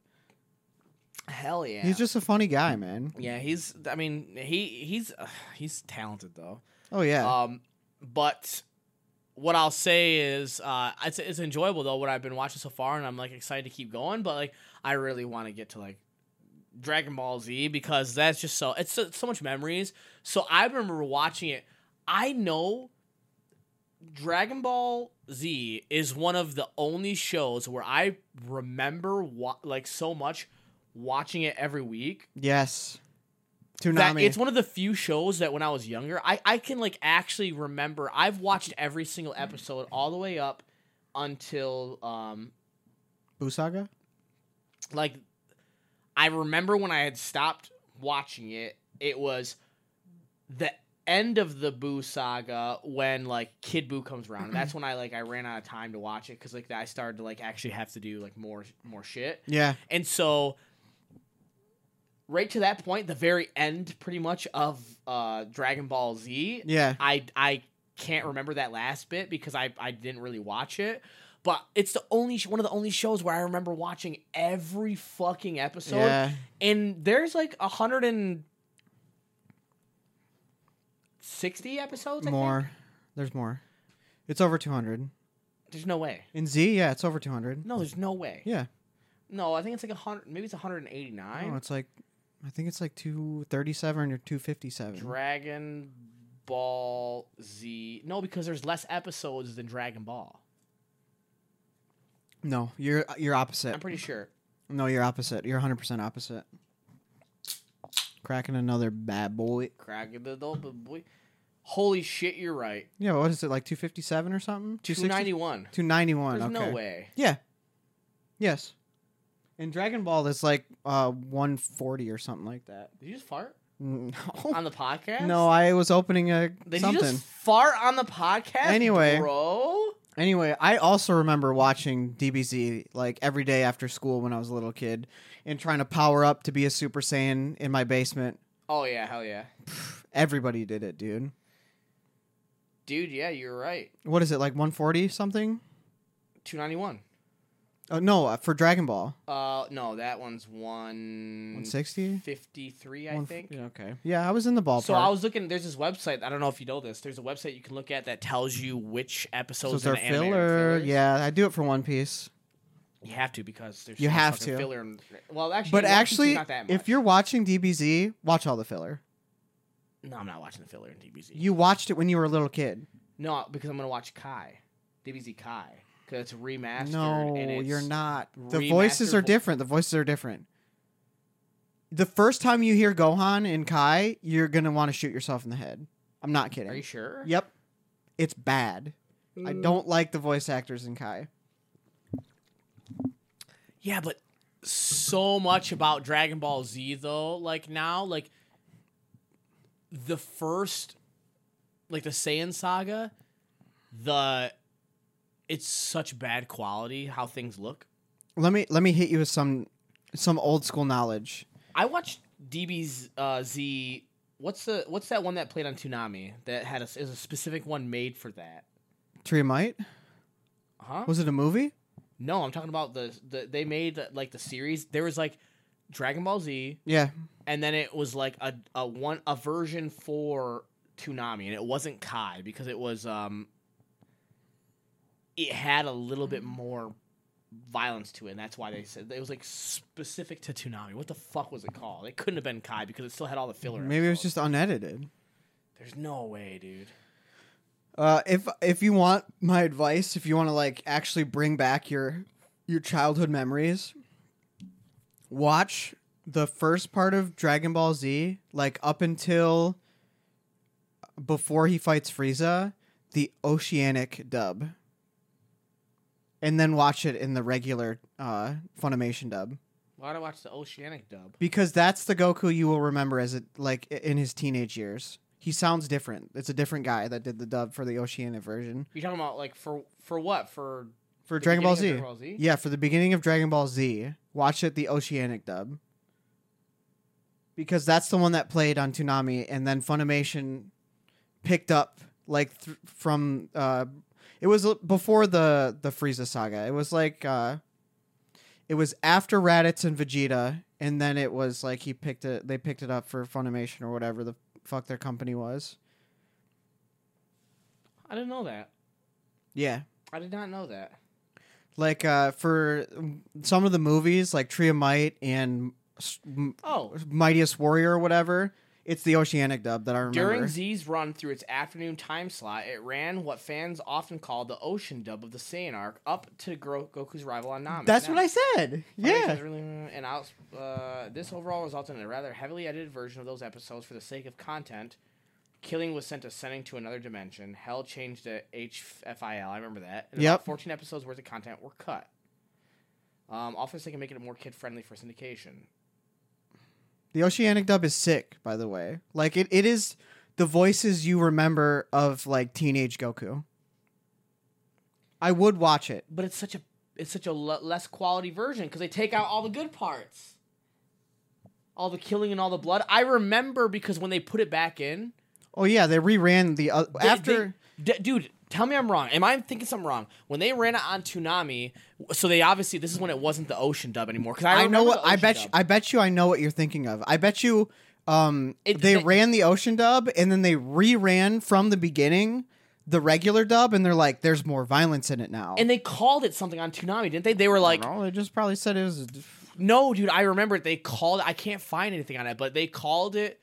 Hell yeah. He's just a funny guy, man. yeah. He's. I mean, he he's uh, he's talented though. Oh yeah, Um, but what I'll say is, uh, it's it's enjoyable though what I've been watching so far, and I'm like excited to keep going. But like, I really want to get to like Dragon Ball Z because that's just so it's so, so much memories. So I remember watching it. I know Dragon Ball Z is one of the only shows where I remember wa- like so much watching it every week. yes. That Toonami. it's one of the few shows that when I was younger, I, I can like actually remember. I've watched every single episode all the way up until um Busaga. like I remember when I had stopped watching it. It was the end of the Boo saga when like Kid Boo comes around. And that's when I like I ran out of time to watch it because like I started to like actually have to do like more more shit. Yeah, And so, right to that point, the very end, pretty much of uh, Dragon Ball Z, yeah. I I can't remember that last bit because I I didn't really watch it. But it's the only sh- one of the only shows where I remember watching every fucking episode. Yeah. And there's like a hundred and sixty episodes. I More. think? There's more. It's over two hundred. There's no way. In Z, yeah, it's over two hundred. No, there's no way. Yeah. No, I think it's like a hundred. Maybe it's one hundred eighty-nine. No, it's like, I think it's like two thirty-seven or two fifty-seven. Dragon Ball Z. No, because there's less episodes than Dragon Ball. No, you're you're opposite. I'm pretty sure. No, you're opposite. You're one hundred percent opposite. Cracking another bad boy. Cracking the dope boy. Holy shit, you're right. Yeah, what is it, like two fifty-seven or something? two ninety-one. two ninety-one, There's okay. no way. Yeah. Yes. And Dragon Ball is like uh, one forty or something like that. Did you just fart? No. On the podcast? No, I was opening a Did something. you just fart on the podcast, Anyway. bro? Anyway, I also remember watching D B Z like every day after school when I was a little kid and trying to power up to be a Super Saiyan in my basement. Oh, yeah, hell yeah. Everybody did it, dude. Dude, yeah, you're right. What is it, like one forty something? two ninety-one. Oh, no, uh, for Dragon Ball. Uh, no, that one's one... one sixty? fifty-three, I One- think. Yeah, okay. Yeah, I was in the ballpark. So I was looking. There's this website. I don't know if you know this. There's a website you can look at that tells you which So episodes is there in the anime are filler? fillers. Yeah, I do it for One Piece. You have to because there's You so much have fucking to. filler. And, well, actually, But One Piece is actually, not that if much. you're watching D B Z, watch all the filler. no, I'm not watching the filler in D B Z. You watched it when you were a little kid. No, because I'm gonna watch Kai, D B Z Kai, because it's remastered. No, and it's you're not. The remastered voices are vo- different. The voices are different. The first time you hear Gohan and Kai, you're gonna want to shoot yourself in the head. I'm not kidding. Are you sure? Yep. It's bad. I don't like the voice actors in Kai. Yeah, but so much about Dragon Ball Z though. Like now, like the first, like the Saiyan saga, the it's such bad quality how things look. Let me let me hit you with some some old school knowledge. I watched D B's uh, Z. What's the what's that one that played on Toonami that had a, is a specific one made for that? Tree of Might? Huh? Was it a movie? No, I'm talking about the, the they made like the series. There was like Dragon Ball Z, Yeah. and then it was like a a one a version for Toonami, and it wasn't Kai because it was um it had a little bit more violence to it, and that's why they said it was like specific to Toonami. What the fuck was it called? It couldn't have been Kai because it still had all the filler. Maybe it was episodes. just unedited. There's no way, dude. Uh, if if you want my advice, if you want to like actually bring back your your childhood memories, watch the first part of Dragon Ball Z, like up until before he fights Frieza, the Oceanic dub, and then watch it in the regular uh, Funimation dub. Why'd I watch the Oceanic dub? Because that's the Goku you will remember as it like i- in his teenage years. He sounds different. It's a different guy that did the dub for the Oceanic version. You talking about like for for what for For the Dragon Ball, beginning Z. of Dragon Ball Z? Yeah, for the beginning of Dragon Ball Z, watch it the Oceanic dub. Because that's the one that played on Toonami, and then Funimation picked up like th- from uh it was l- before the the Frieza saga. It was like uh it was after Raditz and Vegeta, and then it was like he picked it they picked it up for Funimation or whatever the fuck their company was. I didn't know that. Yeah. I did not know that. Like uh for some of the movies like Tree of Might and S- M- Oh, Mightiest Warrior or whatever, it's the Oceanic dub that I remember. during Z's run through its afternoon time slot, it ran what fans often call the Ocean dub of the Saiyan arc up to Gro- Goku's rival on Namek. That's Now, what I said. Funimation Yeah. has really, and out, uh, this overall resulted in a rather heavily edited version of those episodes for the sake of content. Killing was sent to Sending to Another Dimension. Hell changed to H F I L. I remember that. And Yep. about fourteen episodes worth of content were cut. Um, often they can make it more kid friendly for syndication. The Oceanic dub is sick, by the way. Like it, it is the voices you remember of like teenage Goku. I would watch it. But it's such a it's such a l- less quality version because they take out all the good parts, all the killing and all the blood. I remember because when they put it back in, Oh yeah, they reran the uh, they- after. they- d- dude, tell me I'm wrong. Am I thinking something wrong? When they ran it on Toonami, so they obviously this is when it wasn't the Ocean dub anymore. Because I, I know remember what the I Ocean bet. You, dub. I bet you. I know what you're thinking of. I bet you. Um, It- they they- ran the Ocean dub and then they reran from the beginning the regular dub, and they're like, "There's more violence in it now." And they called it something on Toonami, didn't they? They were like, no, they just probably said it was. no, dude, I remember it. They called it. I can't find anything on it, but they called it.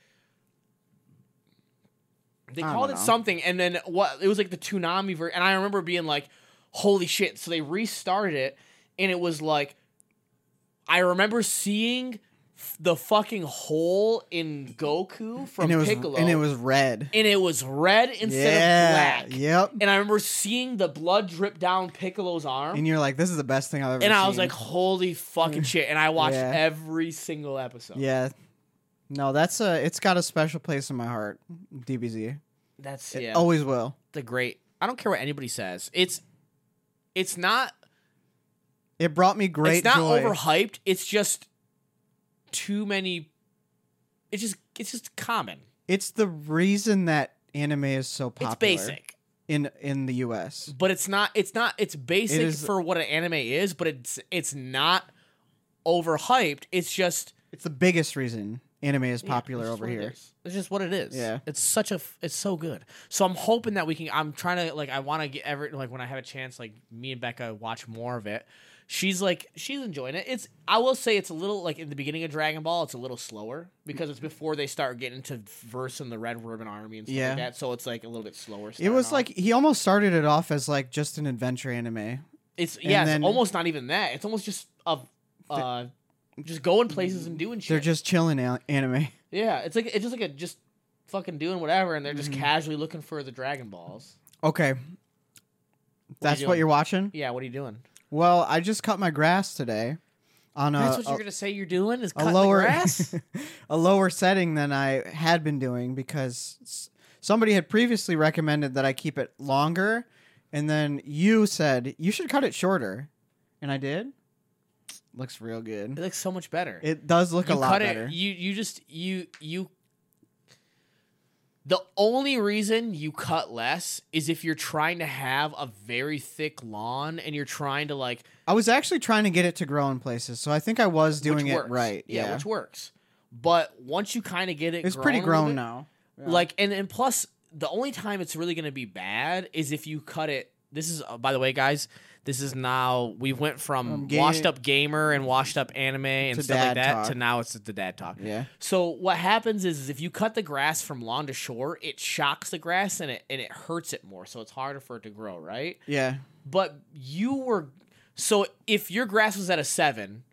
They I called don't it know. something, and then what? It was like the Toonami version, and I remember being like, "Holy shit!" So they restarted it, and it was like, I remember seeing f- the fucking hole in Goku from and it was Piccolo, and it was red. and it was red instead yeah. of black. Yep. And I remember seeing the blood drip down Piccolo's arm, And you're like, "This is the best thing I've ever." and I seen. was like, "Holy fucking shit!" And I watched Yeah. every single episode. "Yeah, no, that's a. It's got a special place in my heart." D B Z. That's It yeah, always will. the great. I don't care what anybody says. It's it's not It brought me great it's not joy. overhyped. It's just too many. It's just it's just common. It's the reason that anime is so popular. It's basic, in in the U S. but it's not. It's not. It's basic It is- for what an anime is, but it's it's not overhyped. It's just It's the biggest reason anime is yeah, popular it's just over what it here. is. It's just what it is. Yeah. It's such a. f- It's so good. So I'm hoping that we can. I'm trying to like. I want to get every like when I have a chance. Like me and Becca watch more of it. She's like she's enjoying it. It's I will say it's a little like in the beginning of Dragon Ball. It's a little slower because it's before they start getting into Verse and the Red Ribbon Army and stuff Yeah. like that. So it's like a little bit slower. It starting was off. like he almost started it off as like just an adventure anime. it's and yeah. then- It's almost not even that. It's almost just a. Uh, just going places and doing shit. They're just chilling a- anime. yeah. It's like it's just like a just fucking doing whatever, and they're just Mhm. casually looking for the Dragon Balls. Okay. That's you what doing? you're watching? Yeah. What are you doing? Well, I just cut my grass today on a That's what a- you're gonna say you're doing is a cutting lower the grass. a lower setting than I had been doing because s- somebody had previously recommended that I keep it longer, and then you said you should cut it shorter, and I did. Looks real It good. looks so much better. It does look you a lot cut better. It, you you just you you. The only reason you cut less is if you're trying to have a very thick lawn and you're trying to like I was actually trying to get it to grow in places, so I think I was doing which it works. right. Yeah, Yeah, which works. But once you kind of get it, it's grown pretty a little grown bit, now. Yeah. Like and and plus the only time it's really going to be bad is if you cut it. This is uh, by the way, guys. This is now we went from Um, ga- washed up gamer and washed up anime and To stuff like dad that talk. to now it's the dad talk. yeah, So what happens is, is if you cut the grass from lawn to shore, it shocks the grass and it and it hurts it more. So it's harder for it to grow, right? yeah. But you were so if your grass was at a seven,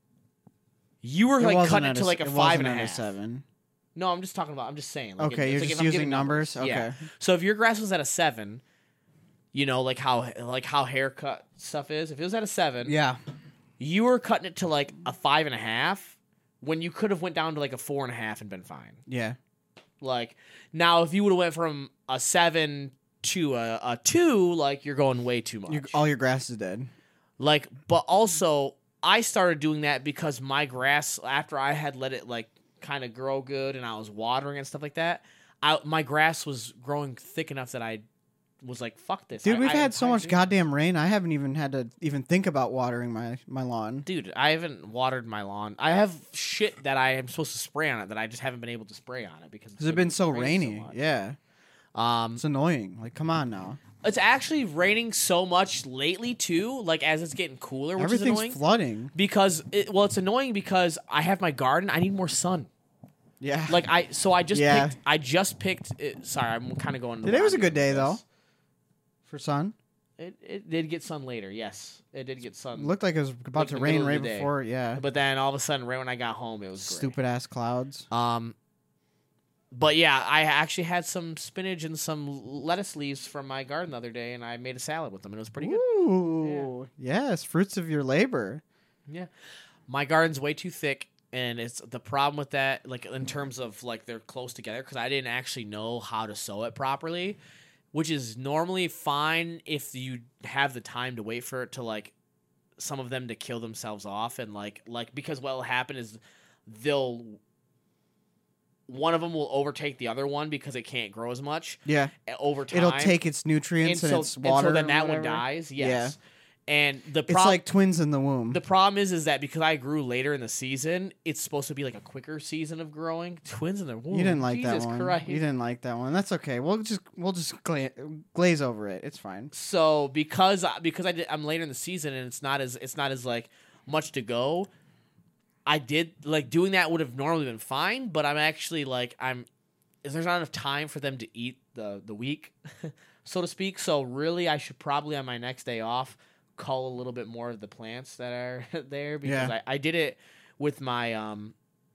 you were It like wasn't cutting it at to like a it five and wasn't a at half. seven. No, I'm just talking about. I'm just saying. Like, Okay, it's you're like just if I'm using giving numbers? Yeah. Okay. So if your grass was at a seven, you know, like how like how haircut stuff is. If it was at a seven, Yeah, you were cutting it to like a five and a half when you could have went down to like a four and a half and been fine. yeah. Like now, if you would have went from a seven to a, a two, like you're going way too much. Your, all your grass is dead. Like, but also I started doing that because my grass after I had let it like kind of grow good and I was watering and stuff like that. I my grass was growing thick enough that I was like, "Fuck this, Dude, I- we've I- had so I- much goddamn rain. I haven't even had to even think about watering my, my lawn. Dude, I haven't watered my lawn. I have shit that I am supposed to spray on it that I just haven't been able to spray on it because Has it been so rainy? much. yeah, Um, it's annoying. Like, come on now. it's actually raining so much lately too. Like as it's getting cooler, which is Everything's annoying. flooding. because it, well, it's annoying because I have my garden. I need more sun. Yeah. Like I, so I just Yeah. picked. I just picked. It, sorry, I'm kind of going. Today was a good day around though. this. For sun, It it did get sun later. Yes, it did get sun. it looked like it was about Like to the rain middle of right the day. before. Yeah. But then all of a sudden, right when I got home, it was gray. Stupid ass clouds. Um, but yeah, I actually had some spinach and some lettuce leaves from my garden the other day, and I made a salad with them, and it was pretty good. Ooh. Yes, fruits of your labor. Yeah, my garden's way too thick, and it's the problem with that, like in terms of like they're close together, because I didn't actually know how to sow it properly, which is normally fine if you have the time to wait for it to like some of them to kill themselves off, and like like because what will happen is they'll one of them will overtake the other one because it can't grow as much Yeah. uh, over time. It'll take its nutrients and, so, its water. and so then or that one whatever. dies. Yes. And the It's problem, like twins in the womb. the problem is, is that because I grew later in the season, it's supposed to be like a quicker season of growing. Twins in the womb. You didn't like Jesus that one. Christ. You didn't like that one. That's okay. We'll just we'll just gla- glaze over it. It's fine. So because because I did, I'm later in the season and it's not as it's not as like much to go. I did like doing that would have normally been fine, but I'm actually like I'm there's not enough time for them to eat the the week, so to speak. So really, I should probably on my next day off cull a little bit more of the plants that are there because Yeah. I, I did it with my um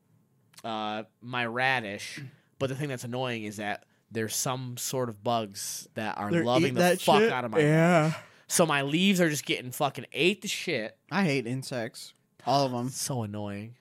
uh my radish, but the thing that's annoying is that there's some sort of bugs that are They're loving eating the that fuck shit? out of my Yeah. so my leaves are just getting fucking ate to shit. I hate insects. All of them. So annoying.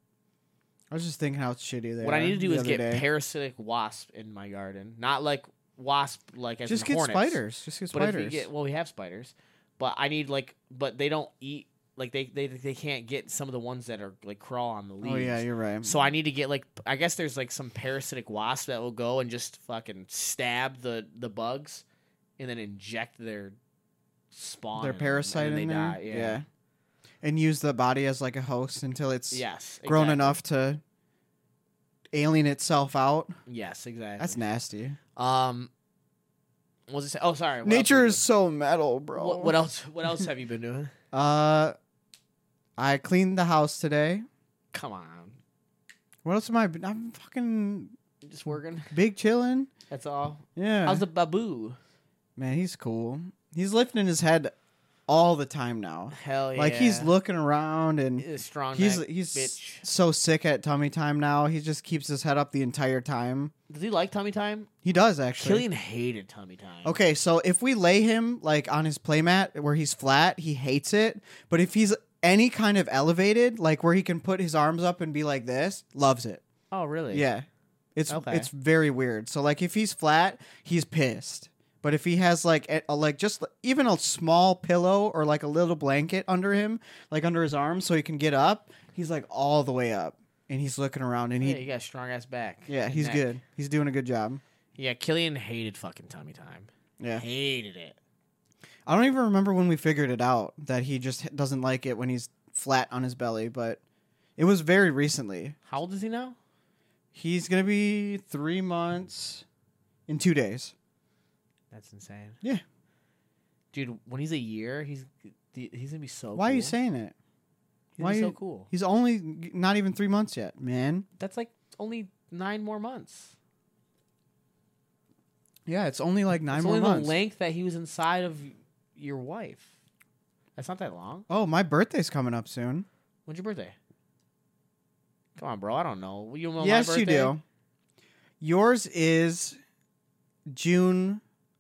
I was just thinking how shitty they What are I need to do the is other get day. parasitic wasp in my garden, not like wasp like as Just in get hornets. spiders. Just get But if we spiders. get well, we have spiders, but I need like, but they don't eat like they they they can't get some of the ones that are like crawl on the leaves. Oh yeah, you're right. So I need to get like I guess there's like some parasitic wasp that will go and just fucking stab the the bugs, and then inject their spawn. Their in them, parasite and then in they there. die. Yeah. And use the body as like a host until it's Yes. grown exactly. enough to alien itself out. Yes, exactly. That's nasty. Um, what was it? Say? Oh, sorry. What Nature else is so metal, bro. What, what else? What else have you been doing? Uh, I cleaned the house today. Come on, What else am I? I'm fucking you just working. big chilling. That's all. Yeah. How's the babu? Man, he's cool. He's lifting his head all the time now. Hell yeah! Like he's looking around and He's a strong. he's neck he's bitch. so sick at tummy time now. He just keeps his head up the entire time. Does he like tummy time? He does actually. Killian hated tummy time. Okay, so if we lay him like on his playmat where he's flat, he hates it. But if he's any kind of elevated, like where he can put his arms up and be like this, loves it. Oh really? Yeah. It's Okay. it's very weird. So like if he's flat, he's pissed. But if he has like a, a- like just even a small pillow or like a little blanket under him, like under his arm so he can get up, he's like all the way up and he's looking around and he Yeah, you got a strong ass back. yeah, and he's neck. good. He's doing a good job. Yeah, Killian hated fucking tummy time. Yeah. Hated it. I don't even remember when we figured it out that he just doesn't like it when he's flat on his belly, but it was very recently. How old is he now? He's going to be three months in two days. That's insane. Yeah. Dude, when he's a year, he's he's gonna be so. Why cool. are you saying it? He's why gonna be you- so cool? He's only not even three months yet, man. That's like only nine more months. Yeah, it's only like nine It's more only months. the length that he was inside of your wife. That's not that long. Oh, my birthday's coming up soon. When's your birthday? Come on, bro. I don't know. You know yes, my birthday? you do. Yours is June.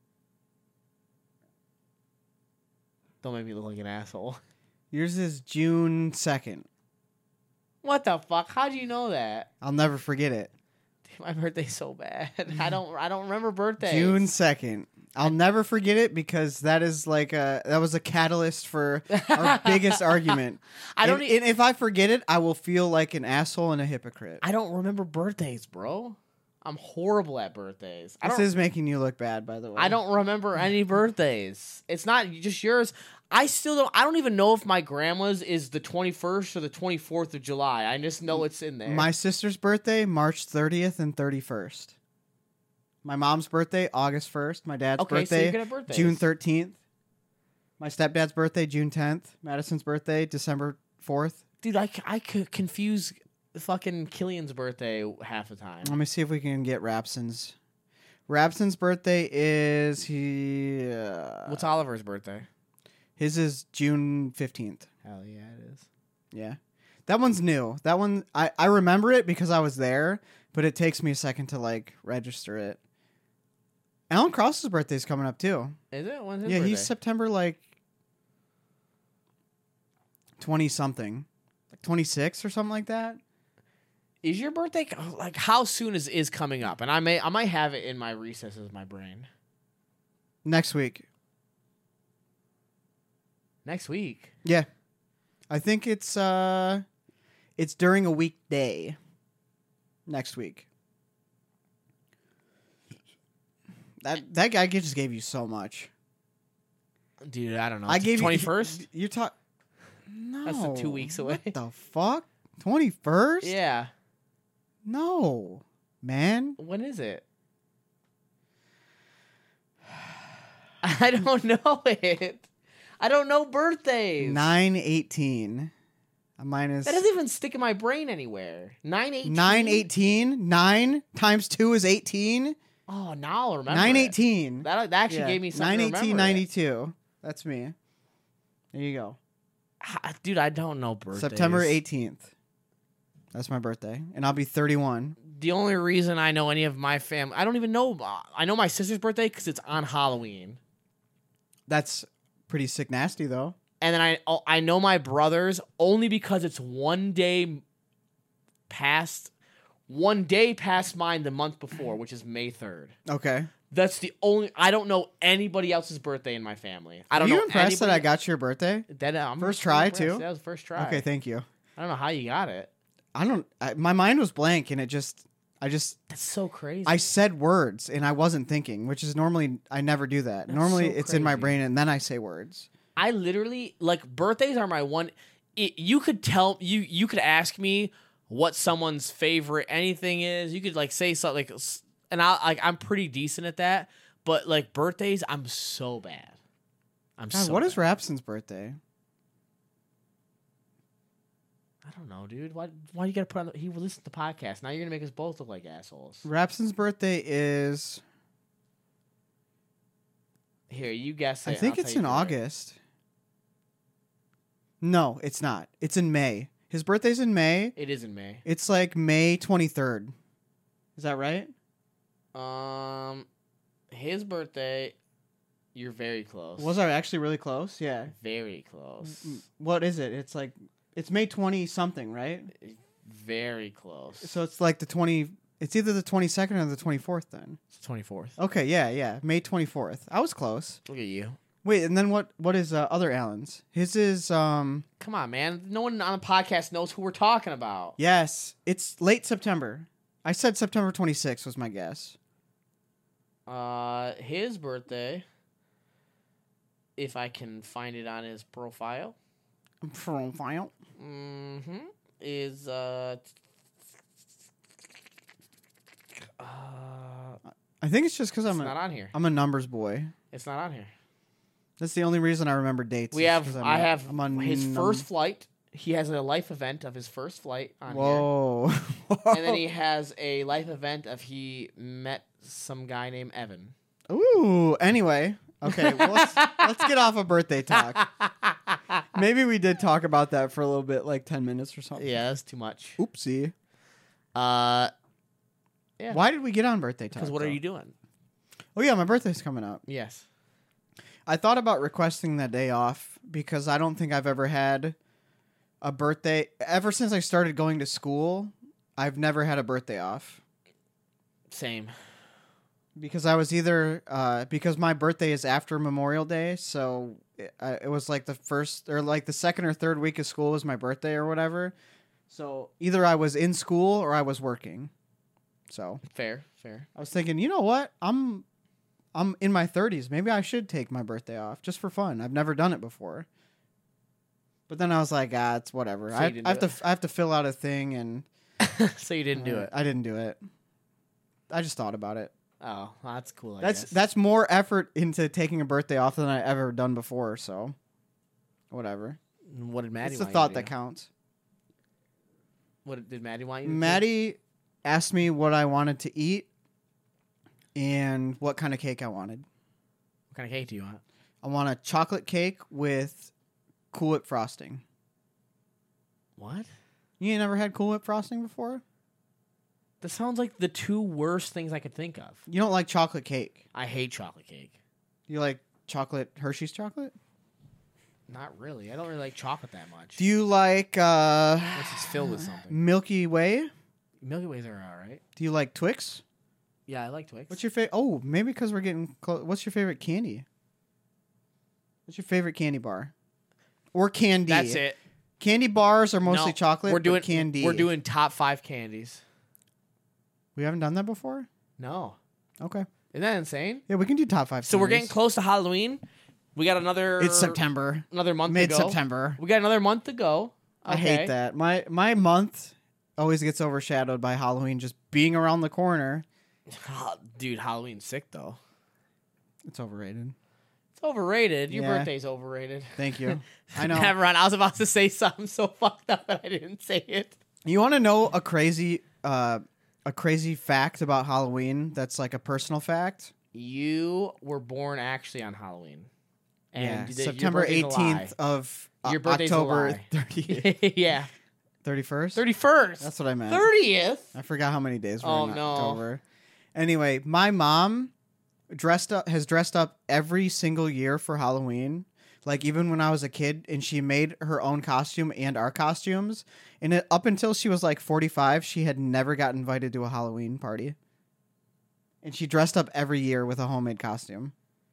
Don't make me look like an asshole. Yours is June second. What the fuck? How do you know that? I'll never forget it. My birthday's so bad. I don't. I don't remember birthdays. June second. I'll never forget it because that is like a that was a catalyst for our biggest argument. I don't. And, e- and if I forget it, I will feel like an asshole and a hypocrite. I don't remember birthdays, bro. I'm horrible at birthdays. I This don't. is making you look bad, by the way. I don't remember any birthdays. It's not just yours. I still don't. I don't even know if my grandma's is the twenty-first or the twenty-fourth of July. I just know it's in there. My sister's birthday, March thirtieth and thirty-first. My mom's birthday, August first. My dad's okay, so birthday, you're good at birthdays. June thirteenth. My stepdad's birthday, June tenth. Madison's birthday, December fourth. Dude, I, c- I could confuse fucking Killian's birthday half the time. Let me see if we can get Rapson's. Rapson's birthday is he. Uh, What's Oliver's birthday? his is June fifteenth. Hell yeah, it is. Yeah. That one's new. That one, I, I remember it because I was there, but it takes me a second to, like, register it. Alan Cross's birthday's coming up, too. Is it? When's his Yeah, birthday? he's September, like, twenty-something. Like twenty-six or something like that. Is your birthday like how soon is is coming up? And I may I might have it in my recesses of my brain Next week. next week. Yeah. I think it's, uh, it's during a weekday. Next week. That that guy just gave you so much. Dude, I don't know. I gave twenty you first. You're talking. No, That's in two weeks away. What the fuck? Twenty first? Yeah. No, man. When is it? I don't know it. I don't know birthdays. Nine eighteen. Mine is That doesn't even stick in my brain anywhere. Nine eighteen. nine eighteen. Nine times two is eighteen. Oh, now I'll remember. Nine it. eighteen. That, that actually Yeah. gave me something Nine to eighteen remember. ninety two. That's me. There you go. it. Dude, I don't know birthdays. September eighteenth. That's my birthday, and I'll be thirty-one. The only reason I know any of my family, I don't even know. I know my sister's birthday because it's on Halloween. That's pretty sick nasty, though. And then I oh, I know my brother's only because it's one day past one day past mine the month before, which is May third. Okay. That's the only. I don't know anybody else's birthday in my family. I don't Are you know. impressed that I anybody- got your birthday? That I'm First pretty try, impressed. too? That was the first try. Okay, thank you. I don't know how you got it. I don't. I, my mind was blank, and it just. I just. That's so crazy. I said words, and I wasn't thinking, which is normally I never do that. That's normally, so it's in my crazy. brain, and then I say words. I literally like birthdays are my one. It, you could tell you you could ask me what someone's favorite anything is. You could like say something like, s- and I like I'm pretty decent at that. But like birthdays, I'm so bad. I'm God, so. what bad. is Rapson's birthday? I don't know, dude. Why why you gotta put on? The, he will listen to the podcast. Now you're gonna make us both look like assholes. Rapson's birthday is. Here, you guess it. I and think I'll it's tell in you if you're right. August. No, it's not. It's in May. His birthday's in May. It is in May. It's like May twenty-third. Is that right? Um, his birthday. You're very close. Was I actually really close? Yeah. Very close. M- What is it? It's like it's May twenty something, right? Very close. So it's like the twenty. It's either the twenty-second or the twenty-fourth then. It's twenty fourth. Okay, yeah, yeah. May twenty-fourth. I was close. Look at you. Wait, and then what what is uh, other Allen's? His is um Come on, man. No one on the podcast knows who we're talking about. yes, it's late September. I said September twenty-sixth was my guess. Uh, his birthday, if I can find it on his profile, Profile. mm-hmm, is uh, uh I think it's just because it's I'm not a on here. I'm a numbers boy. It's not on here. That's the only reason I remember dates. We is have 'cause I'm I a- have I'm a his num- first flight. He has a life event of his first flight on Whoa. here, and then he has a life event of he met some guy named Evan. Ooh. Anyway, okay. Well, let's let's get off of birthday talk. Maybe we did talk about that for a little bit, like ten minutes or something. Yeah, that's too much. Oopsie. Uh, yeah. Why did we get on birthday talk? Because what are though? you doing? Oh yeah, my birthday's coming up. Yes. I thought about requesting that day off because I don't think I've ever had a birthday ever since I started going to school. I've never had a birthday off Same. because I was either uh, because my birthday is after Memorial Day, so it, uh, it was like the first or like the second or third week of school was my birthday or whatever. So either I was in school or I was working. So Fair. Fair. I was thinking, you know what? I'm I'm in my thirties. Maybe I should take my birthday off just for fun. I've never done it before. But then I was like, ah, it's whatever. So I, you didn't I have do to I have to fill out a thing and So you didn't do uh, it. I didn't do it. I just thought about it. Oh, well, that's cool. I that's guess. that's more effort into taking a birthday off than I ever done before, so whatever. What did Maddie It's the want thought you to that do? counts. What did Maddie want you to do? Maddie asked me what I wanted to eat and what kind of cake I wanted. What kind of cake do you want? I want a chocolate cake with Cool Whip frosting. What? You ain't never had Cool Whip frosting before? That sounds like the two worst things I could think of. You don't like chocolate cake. I hate chocolate cake. You like chocolate, Hershey's chocolate? Not really. I don't really like chocolate that much. Do you like uh, Unless it's filled with something. Milky Way? Milky Ways are all right. Do you like Twix? Yeah, I like Twix. What's your favorite? Oh, maybe because we're getting close. What's your favorite candy? What's your favorite candy bar? Or candy? That's it. Candy bars are mostly No, chocolate. We're doing but candy. We're doing top five candies. We haven't done that before. No, Okay. isn't that insane? Yeah, we can do top five. So we're getting candies. close to Halloween. We got another. It's September, Another month mid to go. September. We got another month to go. I Okay. hate that. My my month always gets overshadowed by Halloween just being around the corner. Dude, Halloween's sick though. It's overrated. It's overrated. Your Yeah. birthday's overrated. Thank you. I know. Never mind. I was about to say something so fucked up, but I didn't say it. You want to know a crazy uh, a crazy fact about Halloween? That's like a personal fact. You were born actually on Halloween. Yeah, you did- your September birthday's a lie. eighteenth of uh, Your birthday's a October lie. thirtieth. Yeah. thirty-first? thirty-first. That's what I meant. thirtieth. I forgot how many days were Oh, in no. October. Anyway, my mom dressed up has dressed up every single year for Halloween. Like even when I was a kid, and she made her own costume and our costumes. And it, up until she was like forty-five, she had never got invited to a Halloween party. And she dressed up every year with a homemade costume.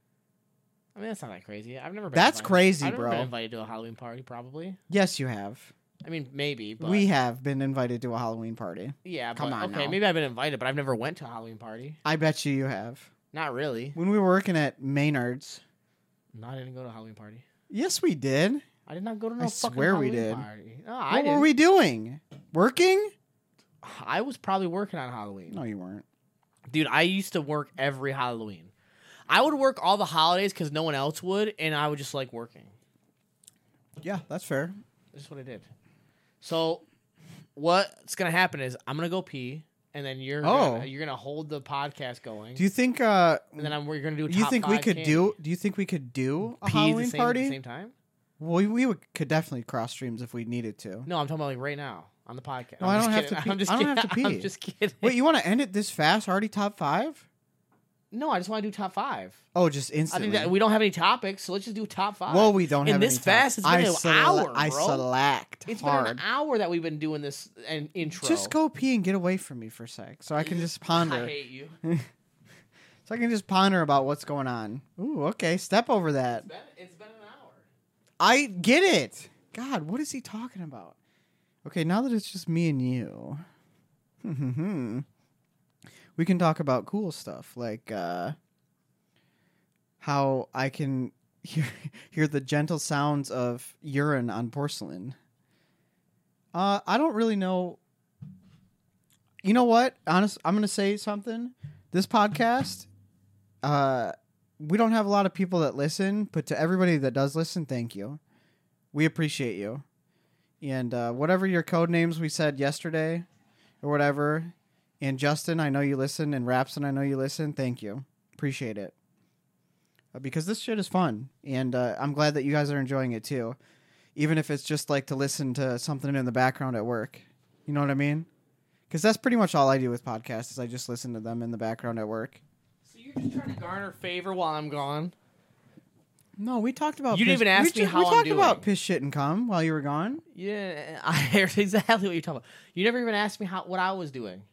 I mean, that's not that crazy. I've never been That's invited. crazy, I've never bro. been invited to a Halloween party, probably. Yes, you have. I mean, maybe, but We have been invited to a Halloween party. yeah, Come but, on okay, now. maybe I've been invited, but I've never went to a Halloween party. I bet you you have. Not really. When we were working at Maynard's. No, I didn't go to a Halloween party. Yes, we did. I did not go to no I fucking swear we Halloween did. party. No, I What didn't. were we doing? Working? I was probably working on Halloween. No, you weren't. Dude, I used to work every Halloween. I would work all the holidays because no one else would, and I would just like working. Yeah, that's fair. That's what I did. So, what's gonna happen is I'm gonna go pee, and then you're Oh. gonna, you're gonna hold the podcast going, Do you think? Uh, and then I'm we're gonna do. A do you top think we five could candy. do? Do you think we could do a pee Halloween the same, party? at the same time? Well, we, we would, could definitely cross streams if we needed to. No, I'm talking about like right now on the podcast. No, I'm I just don't have kidding. to pee. I'm just I don't kidding. have to pee. I'm just kidding. Wait, you want to end it this fast? Already top five? No, I just want to do top five. Oh, just I instantly. think that we don't have any topics, so let's just do top five. well, we don't In have this any top- fast, it's been I an sele- hour, I bro. select It's been hard. an hour that we've been doing this an intro. Just go pee and get away from me for a sec, so I can just ponder. I hate you. So I can just ponder about what's going on. Ooh, okay, step over that. It's been, it's been an hour. I get it. God, what is he talking about? Okay, now that it's just me and you, we can talk about cool stuff like uh, how I can hear, hear the gentle sounds of urine on porcelain. Uh, I don't really know. You know what? Honest, I'm going to say something. This podcast, uh, we don't have a lot of people that listen, but to everybody that does listen, thank you. We appreciate you. And uh, whatever your code names we said yesterday or whatever, and Justin, I know you listen, and Rapson, I know you listen, thank you. Appreciate it. Uh, because this shit is fun, and uh, I'm glad that you guys are enjoying it too. Even if it's just like to listen to something in the background at work. You know what I mean? Because that's pretty much all I do with podcasts is I just listen to them in the background at work. So you're just trying to garner favor while I'm gone? No, we talked about. You didn't piss- even ask we me ju- how we I'm talked doing. about piss, shit, and cum while you were gone. Yeah, I heard exactly what you're talking about. You never even asked me how what I was doing.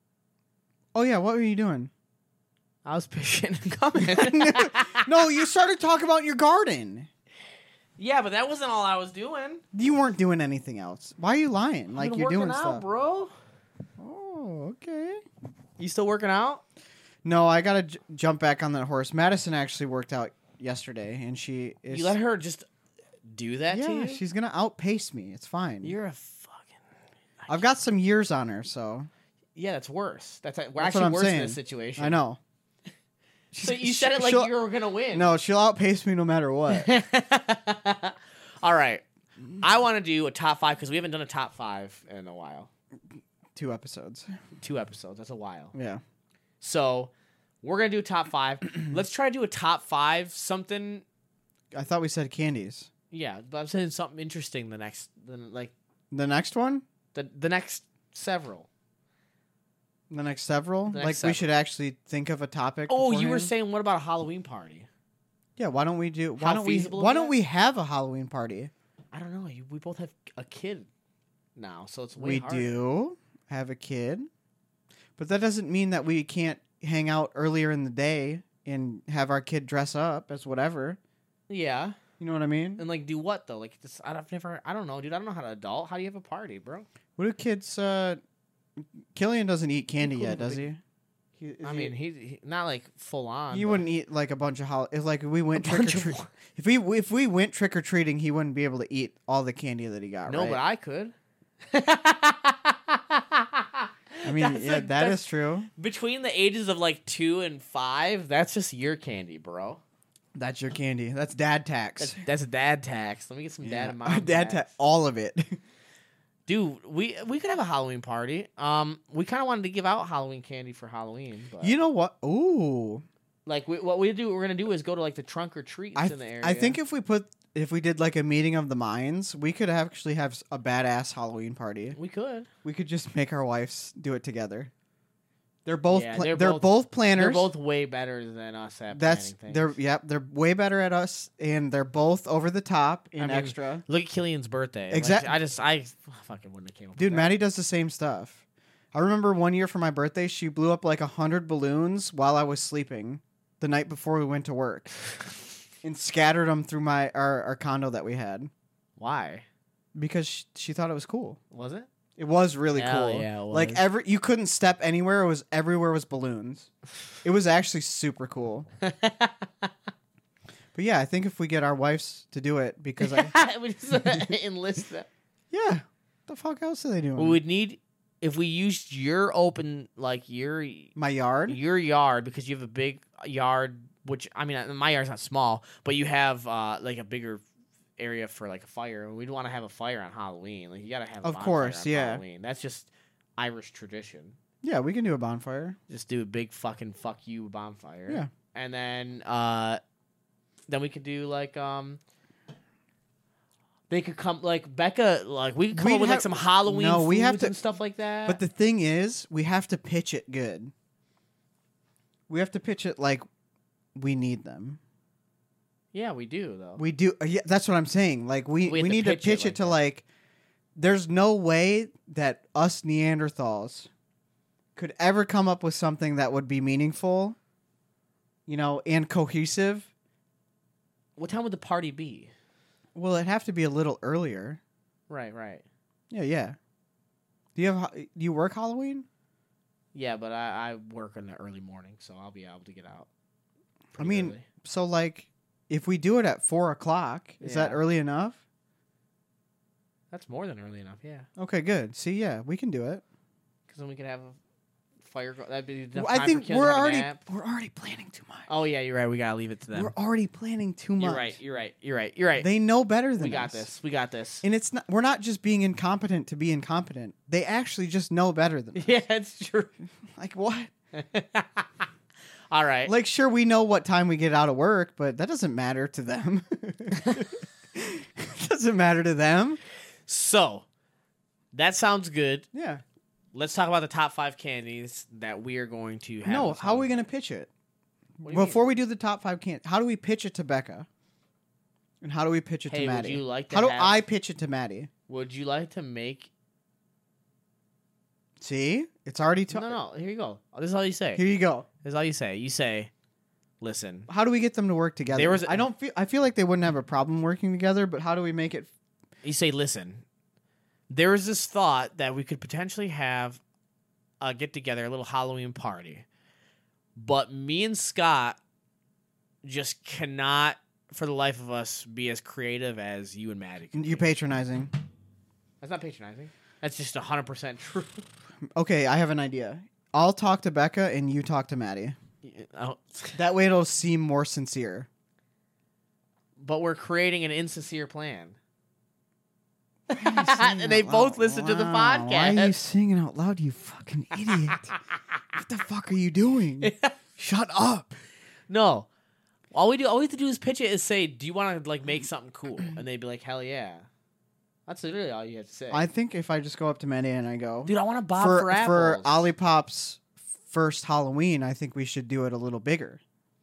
Oh yeah, what were you doing? I was pitching and coming. No, you started talking about your garden. Yeah, but that wasn't all I was doing. You weren't doing anything else. Why are you lying? Like Been you're working doing out, stuff, bro. Oh, okay. You still working out? No, I gotta j- jump back on that horse. Madison actually worked out yesterday, and she is. You let her just do that Yeah, to you? she's gonna outpace me. It's fine. You're a fucking. I've got some years on her, so Yeah, that's worse. That's, we're That's actually what I'm worse in saying. this situation. I know. So you She's- said it like she'll- you were gonna win. No, she'll outpace me no matter what. All right. I want to do a top five because we haven't done a top five in a while. Two episodes. Two episodes. That's a while. Yeah. So we're gonna do a top five. Let's try to do a top five something. I thought we said candies. Yeah, but I'm saying something interesting. The next, the, like The next one? the the next several. The next several? The like next we several. should actually think of a topic. Oh, you were beforehand? saying what about a Halloween party? Yeah, why don't we do why How don't we feasible is why don't that? we have a Halloween party? I don't know. You, we both have a kid now, so it's way We harder. do have a kid. But that doesn't mean that we can't hang out earlier in the day and have our kid dress up as whatever. Yeah, You know what I mean? and like do what though? Like this, I've never. I don't know, dude. I don't know how to adult. How do you have a party, bro? What do kids uh Killian doesn't eat candy cool yet, with does a he? He, is I he- mean, he, he not like full on. he but- wouldn't eat like a bunch of hol- if like we went A trick or bunch of treat. what? If we if we went trick or treating, he wouldn't be able to eat all the candy that he got. No, right? but I could. I mean, That's yeah, a- that that's- is true. Between the ages of like two and five, that's just your candy, bro. That's your candy. That's dad tax. That's, that's dad tax. Let me get some dad and mom dad tax. tax. All of it. Dude, we we could have a Halloween party. Um, we kind of wanted to give out Halloween candy for Halloween, but You know what? Ooh, like we, what we do, what we're gonna do is go to like the trunk or treats I in the area. I think if we put if we did like a meeting of the minds, we could actually have s- a badass Halloween party. we could. We could just make our wives do it together. They're both Yeah, pla- they're they're, both- both, planners. They're both way better than us at That's planning they're things. yep they're way better at us, and they're both over the top in I mean, extra. Look at Killian's birthday. Like, Exact- I just I fucking wouldn't have came up. Dude, with that. Maddie does the same stuff. I remember one year for my birthday, she blew up like a hundred balloons while I was sleeping the night before we went to work, and scattered them through my our, our condo that we had Why because she, she thought it was cool. was it? It was really Hell cool. yeah, it Like was. every you couldn't step anywhere. It was everywhere was balloons. It was actually super cool. But yeah, I think if we get our wives to do it, because I we just uh, enlist them. yeah, the fuck else are they doing? We would need if we used your open like your My yard. your yard because you have a big yard. Which I mean, my yard's not small, but you have uh, like a bigger area for like a fire. We'd want to have a fire on Halloween. Like you gotta have a Of bonfire course, on yeah. Halloween. That's just Irish tradition. Yeah, we can do a bonfire. Just do a big fucking fuck you bonfire. Yeah. And then uh then we could do like um they could come like Becca like we could come We'd up with like have- some Halloween No, foods we have to- and stuff like that. But the thing is, we have to pitch it good. We have to pitch it like we need them. yeah, we do though. We do. uh, Yeah, that's what I'm saying. Like we We we, have to need to pitch it pitch it, like to that. like. There's no way that us Neanderthals could ever come up with something that would be meaningful, you know, and cohesive. What time would the party be? Well, it'd have to be a little earlier. Right, right. Yeah, yeah. Do you have ho- do you work Halloween? Yeah, but I, I work in the early morning, so I'll be able to get out. I pretty mean, early. so like, if we do it at four o'clock, is that Yeah. early enough? That's more than early enough. Yeah, Okay, good. See, yeah, we can do it. because then we could have a fire. Go- that'd be enough I time think for Keelan to we're have a already nap. we're already planning too much. Oh yeah, you're right. We gotta leave it to them. We're already planning too much. You're right. You're right. You're right. You're right. They know better than we got us. this. We got this. And it's not. We're not just being incompetent to be incompetent. They actually just know better than us. Yeah, it's true. Like what? All right. Like sure, we know what time we get out of work, but that doesn't matter to them. Doesn't matter to them. So that sounds good. Yeah. Let's talk about the top five candies that we are going to have. No. this How are we Halloween. gonna pitch it? What do you Before we do the top five can, how do we pitch it to Becca? And how do we pitch it Hey, to would Maddie? you like to how do have- I pitch it to Maddie? Would you like to make? See, it's already. T- No, no. Here you go. This is all you say. Here you go. This is all you say. You say, "Listen, How do we get them to work together? There was- I don't feel. I feel like they wouldn't have a problem working together, but how do we make it? you say, listen, there is this thought that we could potentially have a get together, a little Halloween party, but me and Scott just cannot, for the life of us, be as creative as you and Maddie. can You be." patronizing. That's not patronizing. That's just one hundred percent true. Okay, I have an idea. I'll talk to Becca and you talk to Maddie. Oh, That way it'll seem more sincere. but we're creating an insincere plan. Why are you singing And they out both loud? listen to the Wow, Why are you podcast. singing out loud, you fucking idiot? What the fuck are you doing? Shut up. No. All we do, all we have to do is pitch it. Is say, "Do you want to like make something cool?" And they'd be like, "Hell yeah!" That's literally all you have to say. I think if I just go up to Maddie and I go, Dude, I want to bob for for, apples. for Olipop's first Halloween, I think we should do it a little bigger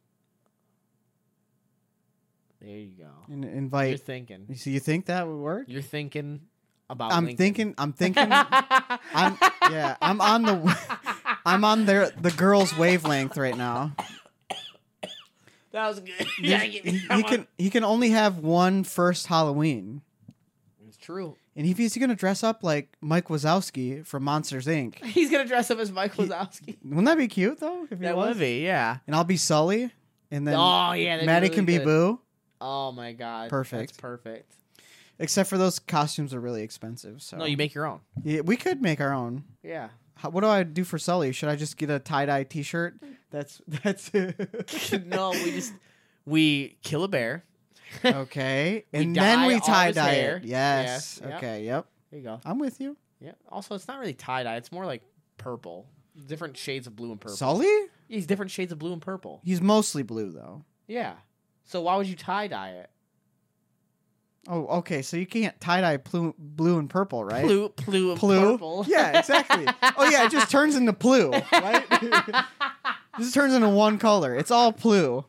There you go. and You're invite. thinking. You see, you think that would work? You're thinking about. I'm Lincoln. thinking. I'm thinking. I'm yeah. I'm on the. I'm on their the girls' wavelength right now. That was good. He, Yeah, give me he- that he one. can he can only have one first Halloween, It's true. And if he's gonna dress up like Mike Wazowski from Monsters Incorporated, He's gonna dress up as Mike Wazowski. wouldn't that be cute though? If he That was? would be, yeah. And I'll be Sully, and then Oh yeah, that'd Maddie really can be good. Boo. Oh my god, Perfect. That's perfect. Except for those costumes are really expensive. So No, you make your own. yeah, we could make our own. Yeah. How, what do I do for Sully? Should I just get a tie dye T shirt? That's that's No, we just we kill a bear. okay, We and dye then we all tie his dye hair. it. Yes. Yes, yep. Okay. Yep. There you go. I'm with you. Yeah. Also, it's not really tie dye. It's more like purple. Different shades of blue and purple. Sully? He's different shades of blue and purple. He's mostly blue though. Yeah. So why would you tie dye it? Oh, okay. So you can't tie dye blue, blue and purple, right? Blue, blue, and Blue? purple. Yeah, exactly. Oh yeah, it just turns into blue, right? It just turns into one color. It's all blue.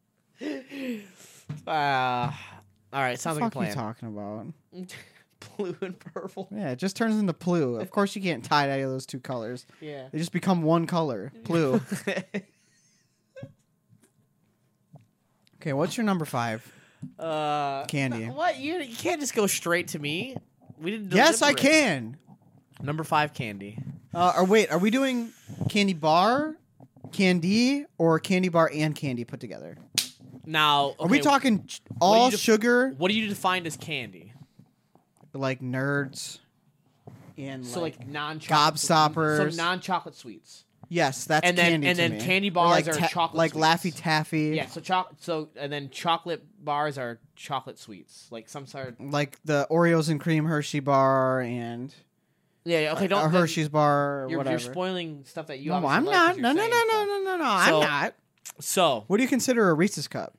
Uh, all right. Sounds What like the a fuck are you plan. talking about? Blue and purple. Yeah, it just turns into blue. Of course, you can't tie dye those two colors. Yeah. They just become one color, blue. Okay, what's your number five? uh, Candy. What? You, you can't just go straight to me. We didn't. Yes, I deliberate. can. Number five, candy. Uh, or wait, are we doing candy bar, candy, or candy bar and candy put together? Now, Are we okay, talking ch- do all you def- sugar, What do you define as candy? like nerds, and So like, like non-chocolate, Gobstoppers. so non-chocolate sweets. yes, that's and then candy and to then me. candy Or bars like are ta- chocolate, like sweets. Laffy Taffy. Yeah, so choc so and then chocolate bars are chocolate sweets, like some sort. Of, like the Oreos and cream Hershey bar and yeah, yeah, okay, a don't. Hershey's bar or You're, whatever. you're spoiling stuff that you. no, obviously I'm like 'cause not. you're No, no, saying no, no, stuff. no, no, no. So- I'm not. So What do you consider a Reese's cup?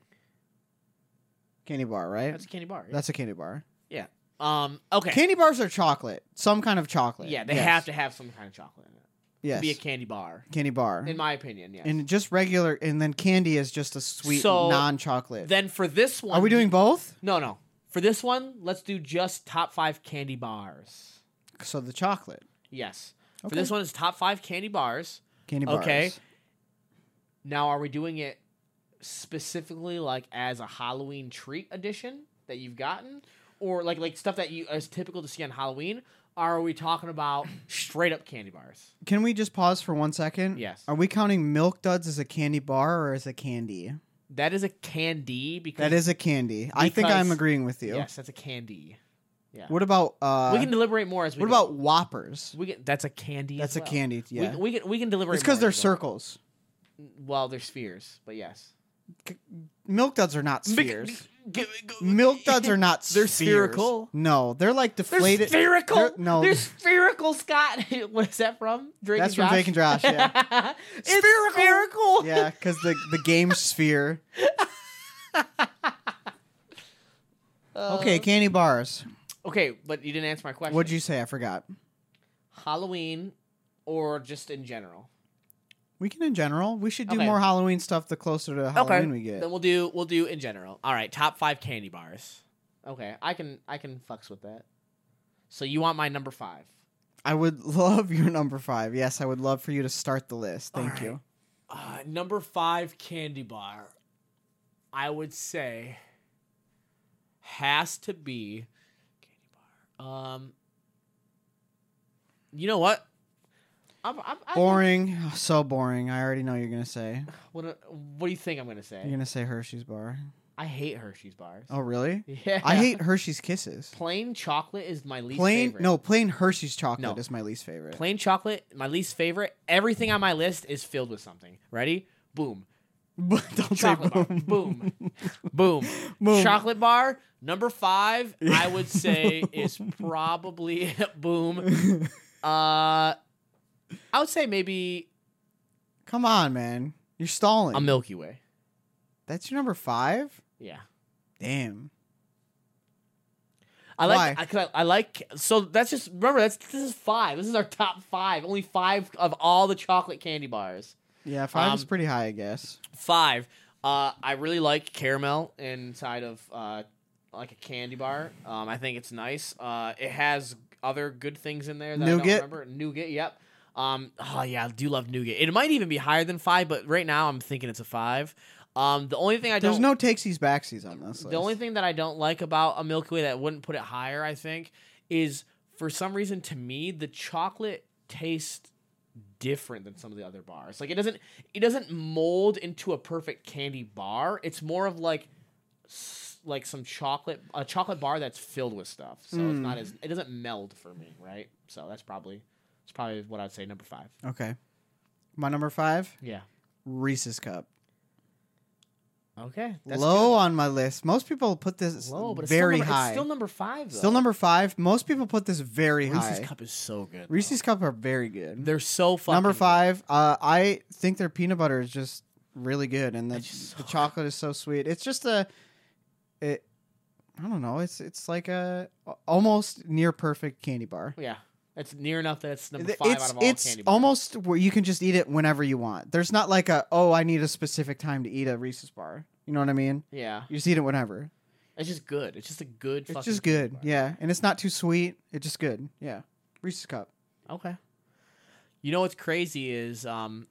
Candy bar, right? that's a candy bar. Yeah. That's a candy bar. Um. Okay. Candy bars are chocolate, some kind of chocolate. yeah, they Yes. have to have some kind of chocolate in it. Yes. To be a candy bar, candy bar. in my opinion. Yes. And just regular, and then candy is just a sweet So, non-chocolate. then for this one, Are we doing both? No, no. For this one, let's do just top five candy bars. So the chocolate Yes. Okay. For this one, it's top five candy bars. candy bars. Okay. Now, are we doing it specifically like as a Halloween treat edition that you've gotten, or like like stuff that you is typical to see on Halloween? Or are we talking about straight up candy bars? Can we just pause for one second? Yes. Are we counting Milk Duds as a candy bar or as a candy? That is a candy because That is a candy. I think Because- I'm agreeing with you. yes, that's a candy. Yeah. What about uh? we can deliberate more as we what go. about Whoppers? we can, that's a candy. That's as a well. candy. We- Yeah. We, can we can deliberate. It's because more they're as we go. circles. Well, they're spheres, but yes. Milk Duds are not spheres. Milk Milk Duds are not They're spheres. spherical. No, they're like They're deflated. spherical. They're- no. They're spherical, Scott. What is that from? Drake That's and from Josh? Drake and Josh, yeah. it's spherical. Yeah, because the the game sphere. Uh, Okay, candy bars. Okay, but you didn't answer my question. What'd you say? I forgot. Halloween or just in general? We can in general. We should do Okay. more Halloween stuff the closer to Halloween we get. Then we'll do we'll do in general. All right, top five candy bars. Okay, I can I can fucks with that. So you want my number five? I would love your number five. Yes, I would love for you to start the list. Thank All you. Uh, number five candy bar, I would say, has to be candy bar. Um, you know what? I'm, I'm, I'm, Boring. So boring. I already know you're gonna say. What, what do you think I'm gonna say? You're gonna say Hershey's bar. I hate Hershey's bars. Oh really? Yeah. I hate Hershey's Kisses. plain chocolate is my least Plain favorite. no, plain Hershey's chocolate No. is my least favorite. Plain chocolate, my least favorite. Everything on my list is filled with something. Ready? Boom. But don't say Chocolate bar. boom. Boom. Boom. Boom. Chocolate bar. Number five, I would say, is probably boom. Uh, I would say maybe Come on, man. You're stalling. a Milky Way. That's your number five? Yeah. Damn. I like. Why? I, 'cause I, I like. So that's just remember. That's this is five. This is our top five. Only five of all the chocolate candy bars. Yeah, five is Um, pretty high, I guess. Five. Uh, I really like caramel inside of uh, like a candy bar. Um, I think it's nice. Uh, it has other good things in there that I Nougat? don't remember. Nougat. Yep. Um, oh yeah, I do love nougat. It might even be higher than five, but right now I'm thinking it's a five. Um, the only thing I There's don't. no takesies backsies on this list. The only thing that I don't like about a Milky Way that wouldn't put it higher, I think, is for some reason to me the chocolate tastes different than some of the other bars. Like it doesn't it doesn't mold into a perfect candy bar. It's more of like like some chocolate a chocolate bar that's filled with stuff. So mm. it's not as it doesn't meld for me, right? So that's probably it's probably what I'd say number five. Okay. My number five? Yeah. Reese's Cup. Okay. That's low good. On my list. Most people put this low, but very it's still number, high. It's still number five, though. Still number five. Most people put this very Reese's high. Reese's Cup is so good. Reese's though. Cup are very good. They're so fucking Number five, uh, I think their peanut butter is just really good, and the, so the chocolate is so sweet. It's just a, it, I don't know. It's it's like a almost near perfect candy bar. Yeah. It's near enough that it's number five it's, out of all it's candy bars. almost where you can just eat it whenever you want. There's not like a, oh, I need a specific time to eat a Reese's bar. You know what I mean? Yeah. You just eat it whenever. It's just good. It's just a good It's fucking just good. bar. Yeah. And it's not too sweet. It's just good. Yeah. Reese's Cup. Okay. You know what's crazy is um,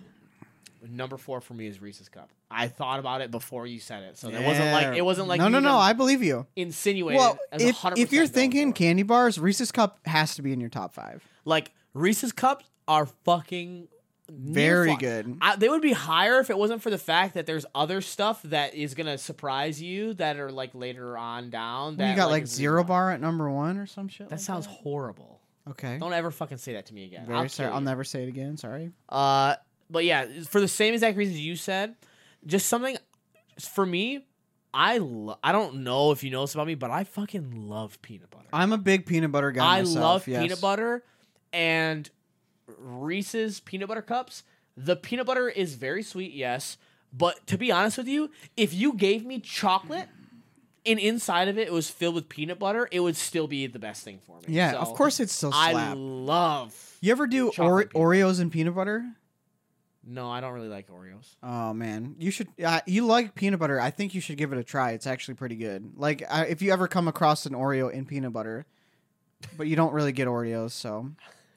number four for me is Reese's Cup. I thought about it before you said it. So it wasn't like it wasn't like No, no, no. I believe you. Insinuated. Well, as if, one hundred percent if you're thinking for. candy bars, Reese's Cup has to be in your top five. Like Reese's Cups are fucking very fu- good. I, they would be higher if it wasn't for the fact that there's other stuff that is gonna surprise you that are like later on down. That you got like, like Zero Bar at number one or some shit. That like sounds that? horrible. Okay. Don't ever fucking say that to me again. Very I'll sorry. kill I'll you. never say it again. Sorry. Uh, but yeah, for the same exact reasons you said, just something for me. I lo- I don't know if you know this about me, but I fucking love peanut butter. I'm a big peanut butter guy. I myself, love yes. peanut butter and Reese's peanut butter cups. The peanut butter is very sweet, yes, but to be honest with you, if you gave me chocolate and inside of it it was filled with peanut butter, it would still be the best thing for me. Yeah, so of course it's still slap. I love. You ever do Ore- Oreos and peanut butter? No, I don't really like Oreos. Oh man, you should. Uh, you like peanut butter? I think you should give it a try. It's actually pretty good. Like uh, if you ever come across an Oreo in peanut butter, but you don't really get Oreos, so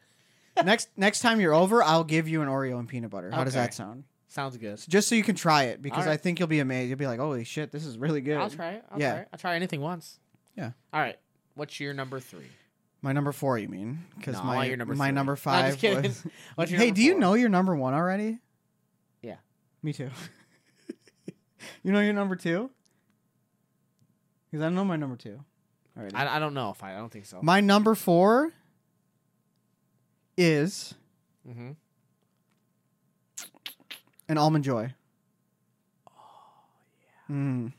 next next time you're over, I'll give you an Oreo and peanut butter. How does Okay. that sound? Sounds good. Just so you can try it, because All right. I think you'll be amazed. You'll be like, "Holy shit, this is really good." I'll try it. I'll Yeah. try it. I'll try anything once. Yeah. All right. What's your number three? My number four, you mean? Because No, I my want your number my three. number No, I'm five. just kidding. was- What's your hey, number do you four? know your number one already? Yeah. Me too. You know your number two? Because I know my number two. All right. I, I don't know if I. I don't think so. My number four is Mm-hmm. an Almond Joy. Oh yeah. Mm.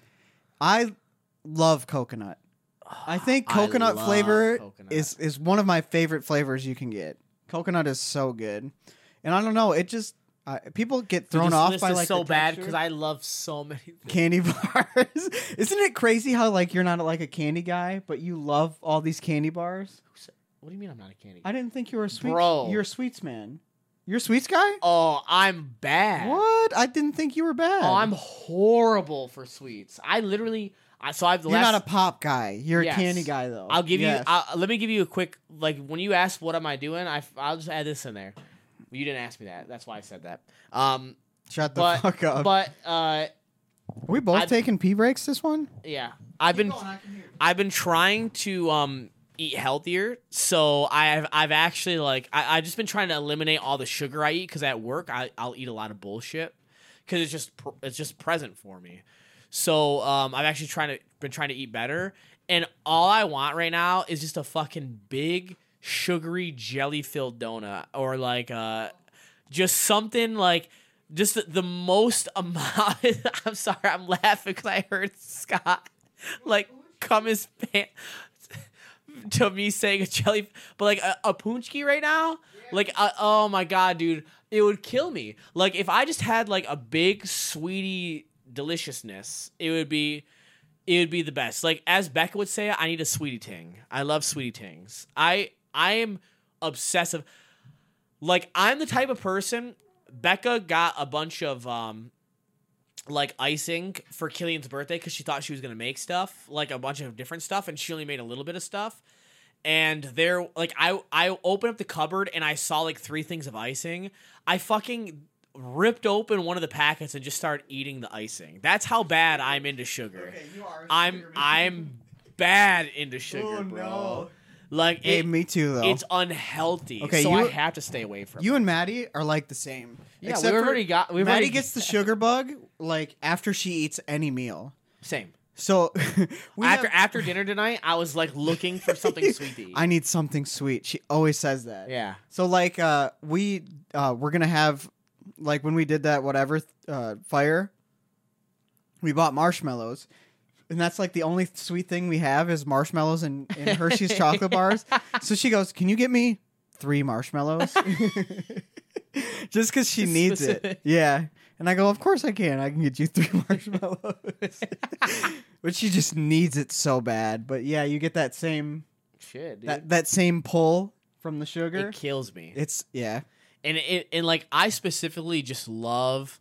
I love coconut. I think I coconut love flavor coconut. is is one of my favorite flavors you can get. Coconut is so good, and I don't know. It just uh, people get thrown this off list by is like so the bad texture. because I love so many things. Candy bars. Isn't it crazy how like you're not like a candy guy, but you love all these candy bars? What do you mean I'm not a candy? I didn't think you were a sweet. Bro. You're a sweets man. You're a sweets guy. Oh, I'm bad. What? I didn't think you were bad. Oh, I'm horrible for sweets. I literally. I so I've the You're last. not a pop guy. You're Yes. a candy guy though. I'll give Yes. you. I'll, let me give you a quick like when you asked what am I doing. I I'll just add this in there. You didn't ask me that. That's why I said that. Um, Shut the but fuck up. but uh, Are we both I've- taking pee breaks this one? yeah, I've been I've been trying to um eat healthier. So I've I've actually like I I've just been trying to eliminate all the sugar I eat because at work I I'll eat a lot of bullshit because it's just pr- it's just present for me. So um I've actually trying to been trying to eat better, and all I want right now is just a fucking big sugary jelly filled donut or like uh just something like. Just the, the most amount. I'm sorry, I'm laughing because I heard Scott like come his pants to me saying a jelly, but like a, a punchki right now. Like, uh, oh my god, dude, it would kill me. Like if I just had like a big sweetie deliciousness, it would be, it would be the best. Like as Becca would say, I need a sweetie ting. I love sweetie tings. I I am obsessive. Like I'm the type of person. Becca got a bunch of um, like icing for Killian's birthday because she thought she was gonna make stuff, like a bunch of different stuff, and she only made a little bit of stuff. And there, like I, I opened up the cupboard and I saw like three things of icing. I fucking ripped open one of the packets and just started eating the icing. That's how bad I'm into sugar. Okay, you are. I'm, I'm bad into sugar, Oh, bro. no. Like Hey, it, me too though. it's unhealthy. Okay, so you- I have to stay away from. You it. and Maddie are like the same. Yeah, Except we've for already got. We've Maddie already gets the sugar bug like after she eats any meal. same. So we after have- after dinner tonight, I was like looking for something sweet to eat. I need something sweet. She always says that. yeah. So like uh we uh we're gonna have like when we did that whatever uh fire, we bought marshmallows. And that's like the only sweet thing we have is marshmallows and, and Hershey's chocolate bars. So she goes, "Can you get me three marshmallows?" Just because she needs it. Specific. Yeah. And I go, "Of course I can. I can get you three marshmallows." But she just needs it so bad. But yeah, you get that same Shit, dude. that, that same pull from the sugar. It kills me. It's yeah. And it and like I specifically just love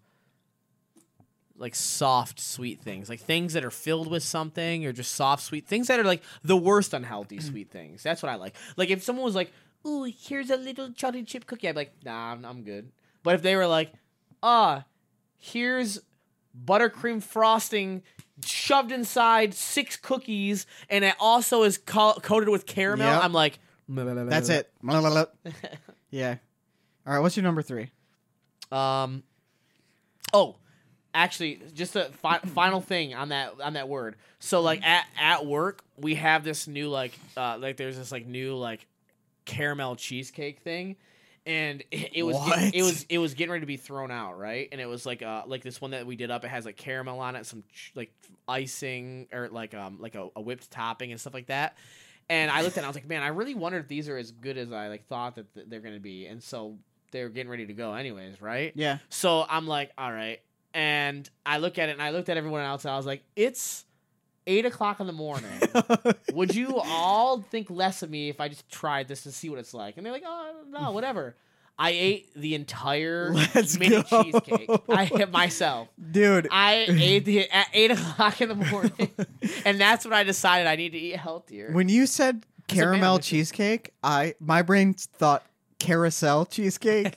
like soft sweet things, like things that are filled with something or just soft sweet things that are like the worst unhealthy sweet things. That's what I like. Like if someone was like, "Ooh, here's a little chocolate chip cookie," I'd be like, "Nah, I'm, I'm good." But if they were like, "Ah, here's buttercream frosting shoved inside six cookies and it also is co- coated with caramel," Yep. I'm like, That's it. Yeah. All right, what's your number three? Um. Oh, actually, just a fi- final thing on that on that word. So, like at at work, we have this new like uh like there's this like new like caramel cheesecake thing, and it, it was What? it, it was it was getting ready to be thrown out, right? And it was like uh like this one that we did up. It has like caramel on it, some ch- like icing or like um like a, a whipped topping and stuff like that. And I looked at it, and I was like, man, I really wonder if these are as good as I like thought that th- they're gonna be. And so they're getting ready to go anyways, right? Yeah. So I'm like, all right. And I look at it and I looked at everyone else and I was like, it's eight o'clock in the morning. Would you all think less of me if I just tried this to see what it's like? And they're like, oh, no, whatever. I ate the entire Let's mini go. cheesecake. I hit myself. Dude. I ate the at eight o'clock in the morning. And that's when I decided I need to eat healthier. When you said That's a man caramel mission. cheesecake, I my brain thought carousel cheesecake.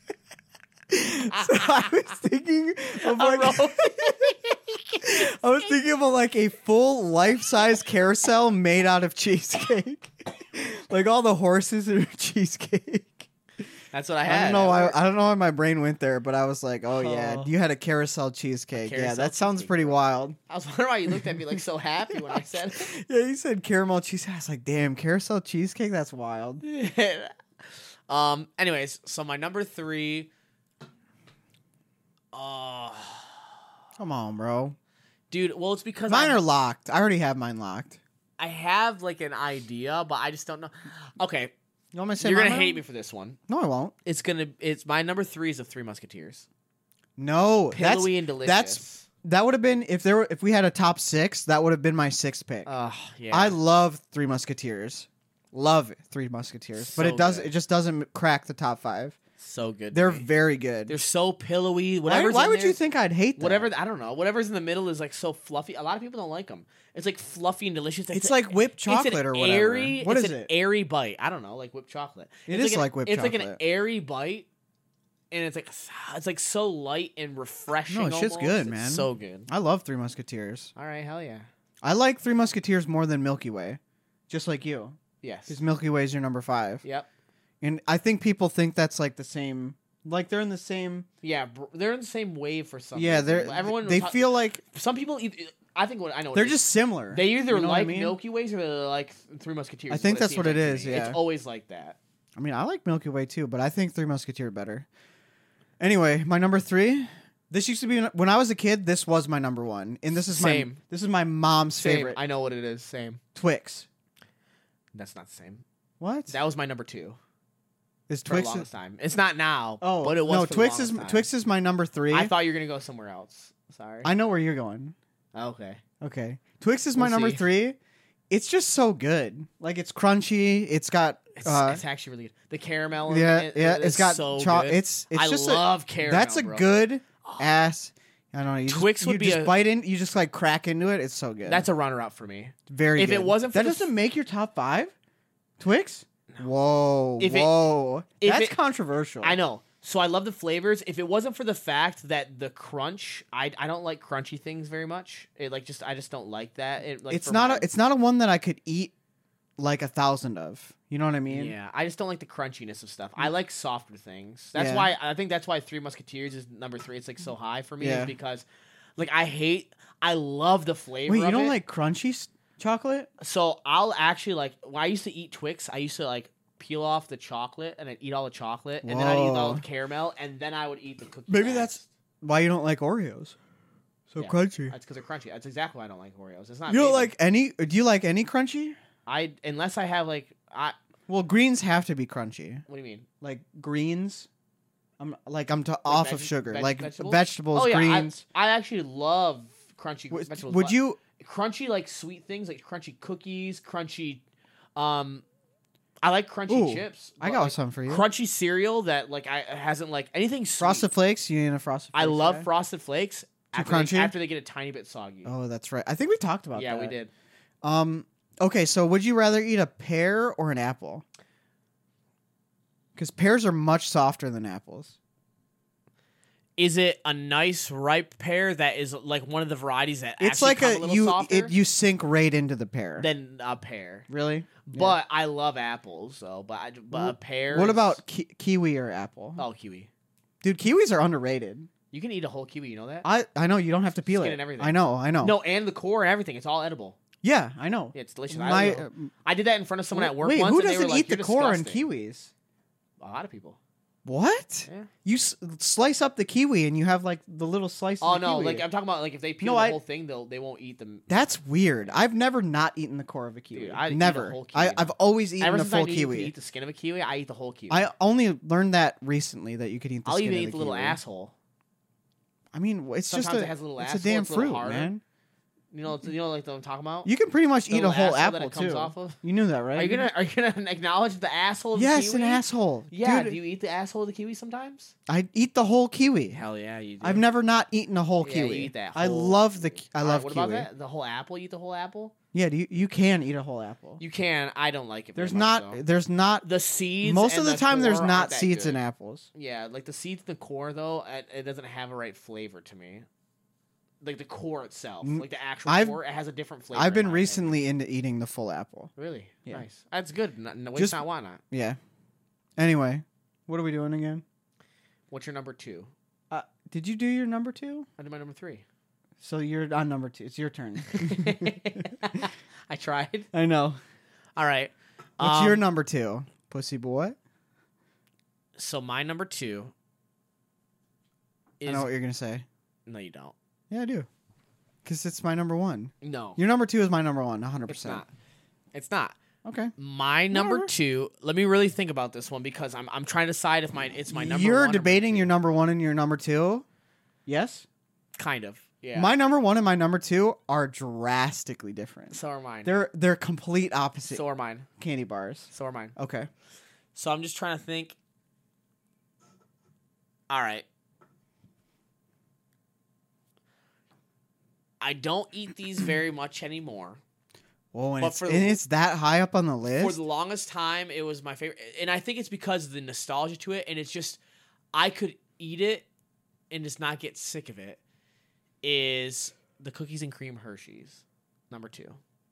So I was thinking of A like roll- I was thinking of like a full life-size carousel made out of cheesecake. Like all the horses are cheesecake. That's what I I had. don't know why I don't know why my brain went there, but I was like, "Oh yeah, Oh. you had a carousel cheesecake. yeah, Carousel that sounds cheesecake, pretty bro. wild." I was wondering why you looked at me like so happy when I said Yeah, you said caramel cheesecake. I was like, "Damn, carousel cheesecake. That's wild." it. um. Anyways, so my number three. Oh, Come on, bro. dude. Well, it's because Mine I, are locked. I already have mine locked. I have like an idea, but I just don't know. Okay, You want me to say you're gonna mine? hate me for this one. No, I won't. It's gonna. It's my number three is of Three Musketeers. No, that's Pillowy and delicious. that's that would have been if there were if we had a top six. That would have been my sixth pick. Oh yeah. I love Three Musketeers. Love it, Three Musketeers, but So it does good. it just doesn't crack the top five. so good. to They're me. very good. They're so pillowy. why Whatever's why in would there you is- think I'd hate that? Whatever I don't know. Whatever's in the middle is like so fluffy. A lot of people don't like them. It's like fluffy and delicious. It's a- like whipped it's chocolate an or whatever. Airy, What it's is an it? Airy bite. I don't know, like whipped chocolate. It it's is an- like whipped It's like an chocolate. airy bite, and it's like it's like so light and refreshing. No, it's just almost. good, It's man. So good. I love Three Musketeers. All right, hell yeah. I like Three Musketeers more than Milky Way, just like you, Yes. because Milky Way is your number five. Yep. And I think people think that's like the same, like they're in the same. Yeah, br- they're in the same wave for some. Yeah, reason. they're Everyone. They ta- feel like Some people. eith- I think what I know. what they're it is. just similar. They either You know what I like mean? Milky Ways or they like Three Musketeers. I is think it that's seems what like it to is, me. yeah. It's always like that. I mean, I like Milky Way too, but I think Three Musketeer better. Anyway, my number three. This used to be when I was a kid. This was my number one, and this is Same. my this is my mom's Same. favorite. I know what it is. Same. Twix. That's not the same. What That was my number two is for Twix? the longest time. It's not now. Oh, but it was no. for the Twix is longest time. Twix is my number three. I thought you were gonna go somewhere else. Sorry. I know where you're going. okay. Okay, Twix is my We'll number see. three. It's just so good. Like it's crunchy. It's got It's, uh, it's actually really good. The caramel. in yeah, it, yeah. it It's is got so cho- good. It's it's I just love a, caramel. That's a bro. good ass. I don't know. You Twix just, would you be just a- bite in. You just like crack into it. It's so good. That's a runner-up for me. very. if it good. wasn't for that the doesn't f- make your top five. Twix. Whoa, If it- whoa. if That's it- controversial. I know. So I love the flavors. If it wasn't for the fact that the crunch, I, I don't like crunchy things very much. It like just I just don't like that. It, like it's for not my- a. It's not a one that I could eat like a thousand of. You know what I mean? Yeah, I just don't like the crunchiness of stuff. I like softer things. That's Yeah. why I think that's why Three Musketeers is number three. It's like so high for me Yeah. is because, like, I hate. I love the flavor. Wait, you of don't it. like crunchy s- chocolate? So I'll actually like when I used to eat Twix. I used to like peel off the chocolate and I'd eat all the chocolate, and then I'd eat all Whoa. the caramel, and then I would eat the cookie. Maybe last. that's why you don't like Oreos. So Yeah. crunchy. That's because they're crunchy. That's exactly why I don't like Oreos. It's not. You don't made like any? Do you like any crunchy? I unless I have like I. Well, greens have to be crunchy. What do you mean? Like greens. I'm like I'm t- off of veg- sugar. veg- like vegetables? vegetables, Oh yeah, greens. I, I actually love crunchy Would, vegetables. would but you? crunchy like sweet things like crunchy cookies, crunchy? Um, I like crunchy Ooh, chips. I but, got like, some for you. crunchy cereal that like I hasn't like anything sweet. Frosted Flakes. You need a Frosted Flakes I love guy? frosted flakes. Too After they, crunchy? after they get a tiny bit soggy. Oh, that's right. I think we talked about yeah, that. we did. Um. Okay, so would you rather eat a pear or an apple? Because pears are much softer than apples. Is it a nice ripe pear that is like one of the varieties that It's actually like come a, a little you softer it, you sink right into the pear. than a pear? Really? But I love apples, so but I, but a pear. What is- about ki- kiwi or apple? oh kiwi? Dude, kiwis are underrated. You can eat a whole kiwi. You know that? I I know you don't have to peel Skin it. and everything. I know, I know. No, and the core and everything. It's all edible. Yeah, I know. Yeah, it's delicious. My, I, uh, I did that in front of someone at work wait, once. who and they doesn't were like, eat the "You're core in disgusting." kiwis? A lot of people. What? Yeah. You s- slice up the kiwi and you have like the little slices. Oh of no, kiwi. like I'm talking about like if they peel No, the I- whole thing, they'll they won't eat them. That's weird. I've never not eaten the core of a kiwi. Dude, I'd eat a never. whole kiwi. I, I've always eaten Ever the since I full knew you could kiwi. eat the skin of a kiwi, I eat the whole kiwi. I only learned that recently that you could eat the I'll skin even of eat the the little kiwi. asshole. I mean, it's Sometimes just a, it has a little it's asshole, a damn it's a little fruit, harder. man. You know, you know, like what I'm talking about. You can pretty much The eat a little whole asshole that apple it comes too. off of? You knew that, right? Are you gonna Are you gonna acknowledge the asshole? Of Yes, the kiwi? an asshole. Yeah. Dude, Do you eat the asshole of the kiwi sometimes? I eat the whole kiwi. Hell yeah, you do. I've never not eaten a whole Yeah, you kiwi. eat that I whole- love the. ki- I All right, love what kiwi. about that? The whole apple? You eat the whole apple? Yeah, do you, you can eat a whole apple. You can. I don't like it. Very There's much, not. though. There's not. The seeds. Most of and the time, there's core not aren't that seeds good. in apples. Yeah, like the seeds in the core though, it, it doesn't have a right flavor to me. Like the core itself, Mm, like the actual I've- core, it has a different flavor. I've in been my recently into eating the full apple. opinion. Really? Yeah. Nice. That's good. No, no, waste Just- not, why not? Yeah. Anyway, what are we doing again? What's your number two? Uh, did you do your number two? I did my number three. So you're on number two. It's your turn. I tried. I know. All right. What's Um, your number two, pussy boy? So my number two is I know what you're gonna say. no, you don't. Yeah, I do. Because it's my number one. No, Your number two is my number one, one hundred it's percent. not. It's not. Okay. My number Whatever. two. Let me really think about this one because I'm I'm trying to decide if my it's my number. You're one or debating number your two. number one and your number two? Yes? kind of. Yeah. My number one and my number two are drastically different. so are mine. They're they're complete opposite So are mine. candy bars. So are mine. Okay. So I'm just trying to think. All right. I don't eat these very much anymore. Well, and, But it's, for and the- it's that high up on the For list. the longest time, it was my favorite, and I think it's because of the nostalgia to it, and it's just I could eat it and just not get sick of it. Is the cookies and cream Hershey's number two?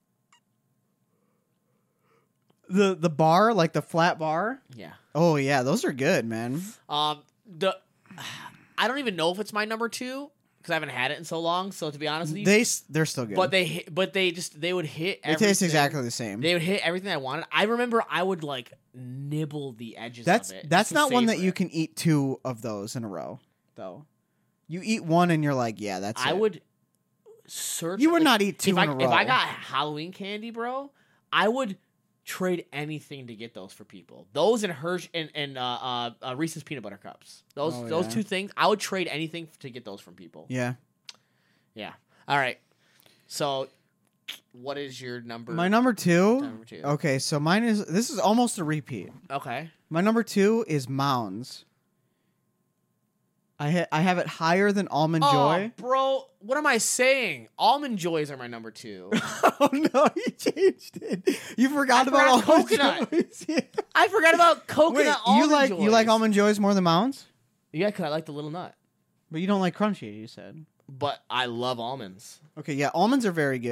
The the bar, like the flat bar. Yeah. Oh yeah, those are good, man. Um. The I don't even know if it's my number two because I haven't had it in so long. So to be honest with you, They s- they're still good. but they hit, but they just they would hit. they taste everything. exactly the same. They would hit everything I wanted. I remember I would like nibble the edges That's of it. that's just to not one that savor you it. can eat two of those in a row, though. You eat one and you're like, yeah, that's I it. would search. You would like, not eat two if in I, a row. If I got Halloween candy, bro, I would trade anything to get those for people. Those and Hershey and, and uh, uh, uh, Reese's peanut butter cups. Those Oh, those yeah. two things, I would trade anything to get those from people. Yeah. Yeah. All right. So, what is your number? My number two. Number two. Okay, so mine is this is almost a repeat. Okay. My number two is Mounds. I ha- I have it higher than Almond Oh, Joy. bro, what am I saying? Almond Joys are my number two. Oh no, you changed it. You forgot I about forgot Almond coconut. Joys. Yeah. I forgot about Wait, coconut you almond like joys. you like Almond Joys more than Mounds? Yeah, because I like the little nut. But you don't like crunchy, you said. But I love almonds. Okay, yeah, almonds are very good.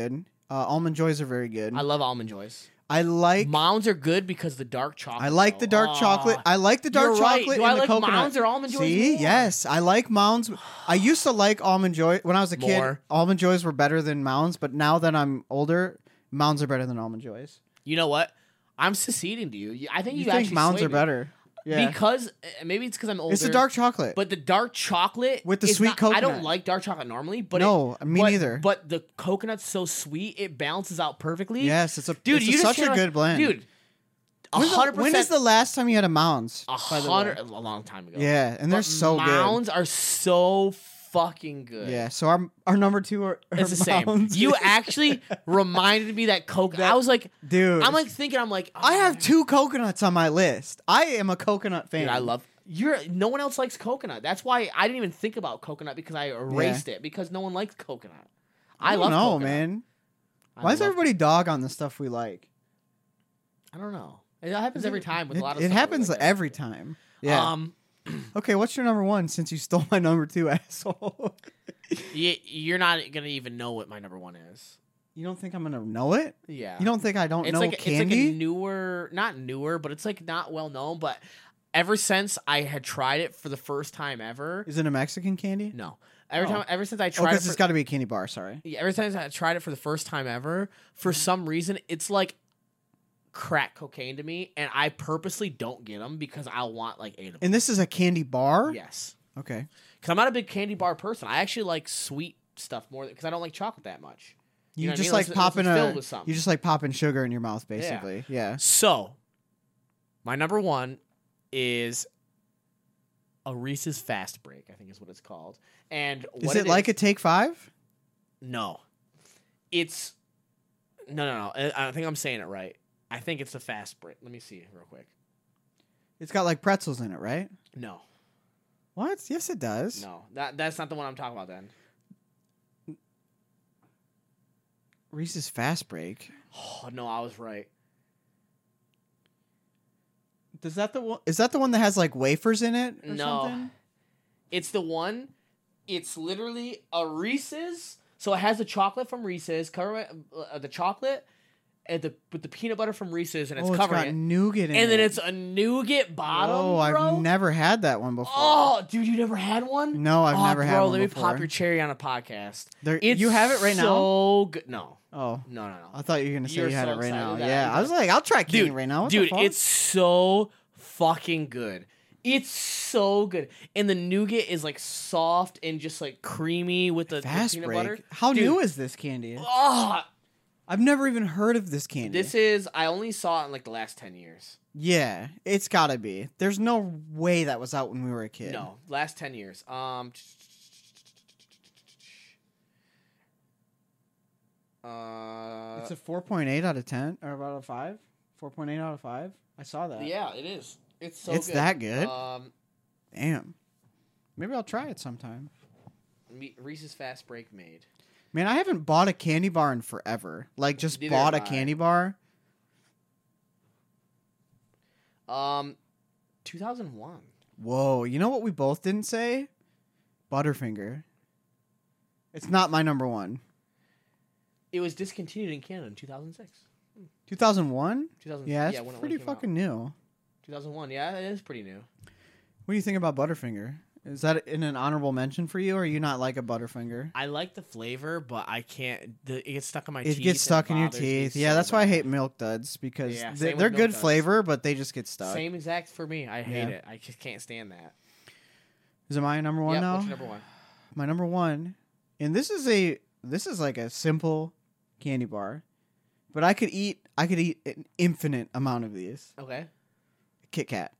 Uh, almond joys are very good. I love almond joys. I like Mounds are good because the dark chocolate. I like the dark though. chocolate. Aw. I like the dark You're right. chocolate Do and I the like coconut. Mounds or almond joys See, more? yes, I like Mounds. I used to like almond joy when I was a kid. More. Almond joys were better than Mounds, but now that I'm older, Mounds are better than almond joys. You know what? I'm seceding to you. You- I think you, You think actually Mounds swayed are me. better? Yeah, Because uh, maybe it's because I'm older. it's the dark chocolate. But the dark chocolate With the is sweet not, I don't coconut. like dark chocolate normally, but No, it, me but, neither. But the coconut's so sweet, it balances out perfectly. Yes, it's a dude, it's you a, just such a can't- good blend, dude. A When's the- hundred When is percent. the last time you had a Mounds? A by the way? hundred, a long time ago. Yeah, and they're But so good. Mounds are so fucking good. Yeah, so our our number two are, are It's the same. Mounds. You actually reminded me that coconut. That- I was like, dude. I'm like thinking, I'm like, I oh, have two coconuts on my list. I am a coconut fan. Dude, I love. You're no one else likes coconut. That's why I didn't even think about coconut because I erased it because no one likes coconut. I, I love don't know, coconut. man. I Why does love- everybody dog on the stuff we like? I don't know. It happens every time with It, a lot of. it stuff that we happens like. every time. Yeah. Um, Okay, what's your number one since you stole my number two, asshole? you, you're not gonna even know what my number one is. You don't think I'm gonna know it? Yeah. You don't think I don't it's know like candy? it's like a newer, not newer, but it's like not well known. But ever since I had tried it for the first time ever, Is it a Mexican candy? no. Every Oh. time, ever since I Oh, tried it, because for, it's got to be a candy bar. Sorry. yeah, every time I tried it for the first time ever, for some reason, it's like crack cocaine to me, and I purposely don't get them because I want like eight of them. And this is a candy bar. Yes, Okay. because I'm not a big candy bar person. I actually like sweet stuff more because I don't like chocolate that much. You, You know what I just mean? like Unless it- unless popping it's a. filled with something. You just like popping sugar in your mouth, basically. Yeah. So, my number one is a Reese's Fast Break. I think is what it's called. And Is what it, like a Take Five? no? It's no, no, no. I, I think I'm saying it right. I think it's a Fast Break. Let me see real quick. It's got like pretzels in it, right? No, What? Yes, it does. no, that that's not the one I'm talking about. Then Reese's Fast Break. oh no, I was right. Does that the one? Is that the one that has like wafers in it or No. something? It's the one. It's literally a Reese's. So it has the chocolate from Reese's, cover uh, the chocolate, and the with the peanut butter from Reese's, and it's oh, it's covering got it. nougat in it. And then it's a nougat bottom. Oh, I've bro. never had that one before. Oh, dude, you never had one? No, I've oh, never bro, had one let me before. pop your cherry on a podcast. There, It's you have it right now? So good. No, Oh, no, no, no. I thought you were gonna say You're you had so it right now. excited that Yeah, I- I was like, I'll try candy Dude, right now. What the dude, fuck? it's so fucking good. It's so good, and the nougat is like soft and just like creamy with the, the Fast peanut Break. butter. How Dude. new is this candy? Oh, I've never even heard of this candy. this is. I only saw it in like the last ten years. Yeah, it's gotta be. There's no way that was out when we were a kid. No, last ten years. Um. Uh, It's a four point eight out of ten or out of five. four point eight out of five. I saw that. yeah, it is. It's so. It's good. that good? Um, Damn. Maybe I'll try it sometime. Me- Reese's Fast Break made. Man, I haven't bought a candy bar in forever. Like, just Neither bought a have I. candy bar. Um, two thousand one. Whoa, you know what we both didn't say? Butterfinger. It's not my number one. It was discontinued in Canada in two thousand six. two thousand one? two thousand. Yeah, it's when it- when it pretty came out. fucking new. two thousand one. Yeah, it is pretty new. What do you think about Butterfinger? Is that in an honorable mention for you, or are you not like a Butterfinger? I like the flavor, but I can't. The, it gets stuck in my It teeth. gets stuck and in your bothers me teeth. Yeah, so that's why I bad. hate Milk Duds, because Yeah, they, same with they're Milk good Duds. flavor, but they just get stuck. Same exact for me. I hate Yeah. it. I just can't stand that. Is it my number one Yeah, now? what's your number one? My number one, and this is a this is like a simple candy bar, but I could eat I could eat an infinite amount of these. Okay. Kit Kat.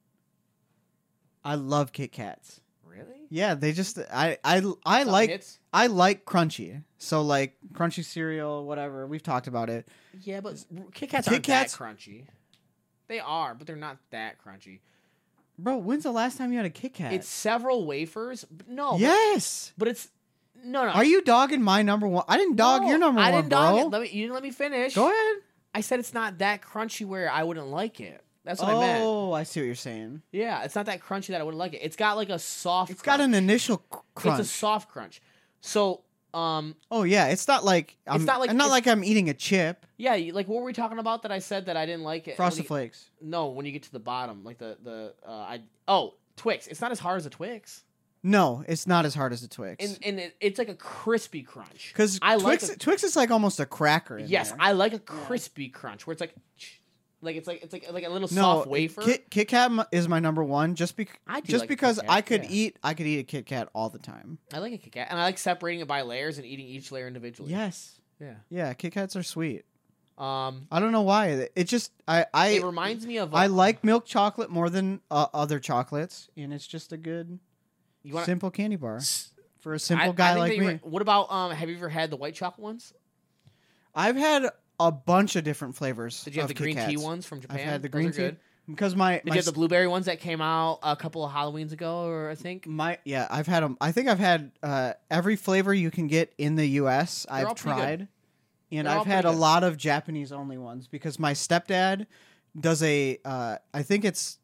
I love Kit Kats. Really? Yeah, they just I I I Something like hits? I like crunchy. So like crunchy cereal, whatever. We've talked about it. Yeah, but Kit Kats Kit aren't Kats- that crunchy. They are, but they're not that crunchy. Bro, when's the last time you had a Kit Kat? It's several wafers. but No. but- yes. But, it's no, no. Are you dogging my number one? I didn't dog No, your number I one, didn't bro. dog it. Let me. You didn't let me finish. Go ahead. I said it's not that crunchy where I wouldn't like it. That's what I meant. Oh, I see what you're saying. Yeah, it's not that crunchy that I wouldn't like it. It's got like a soft. It's got crunch. an initial c- crunch. It's a soft crunch. So, Um, Oh yeah, it's not like I'm not like- not it's- like I'm eating a chip. yeah, you- like what were we talking about that I said that I didn't like it? Frosted When you- Flakes. No, when you get to the bottom, like the the uh, I oh Twix. It's not as hard as a Twix, No, it's not as hard as a Twix. and and it, it's like a crispy crunch. Because I like Twix, a- Twix is like almost a cracker. In Yes, there. I like a crispy crunch where it's like, like it's like it's like like a little no soft wafer. Kit, Kit Kat m- is my number one, just bec- I do just like a because Kit Kat, I could yeah. eat I could eat a Kit Kat all the time. I like a Kit Kat, and I like separating it by layers and eating each layer individually. Yes, Yeah. yeah, Kit Kats are sweet. Um, I don't know why. It it just I I it reminds me of. Uh, I like milk chocolate more than uh, other chocolates, and it's just a good you wanna, simple candy bar S- for a I- simple I guy think like that you me. re- what about um? Have you ever had the white chocolate ones? I've had a bunch of different flavors. Did you have of the green Kit tea Kats. ones from Japan? I've had the Those green are tea good. because my Did my you have the blueberry ones that came out a couple of Halloweens ago, or I think? My yeah, I've had them. I think I've had uh, every flavor you can get in the U S. all I've pretty good. tried, and They're all I've had pretty a good. lot of Japanese only ones because my stepdad does a uh, I think it's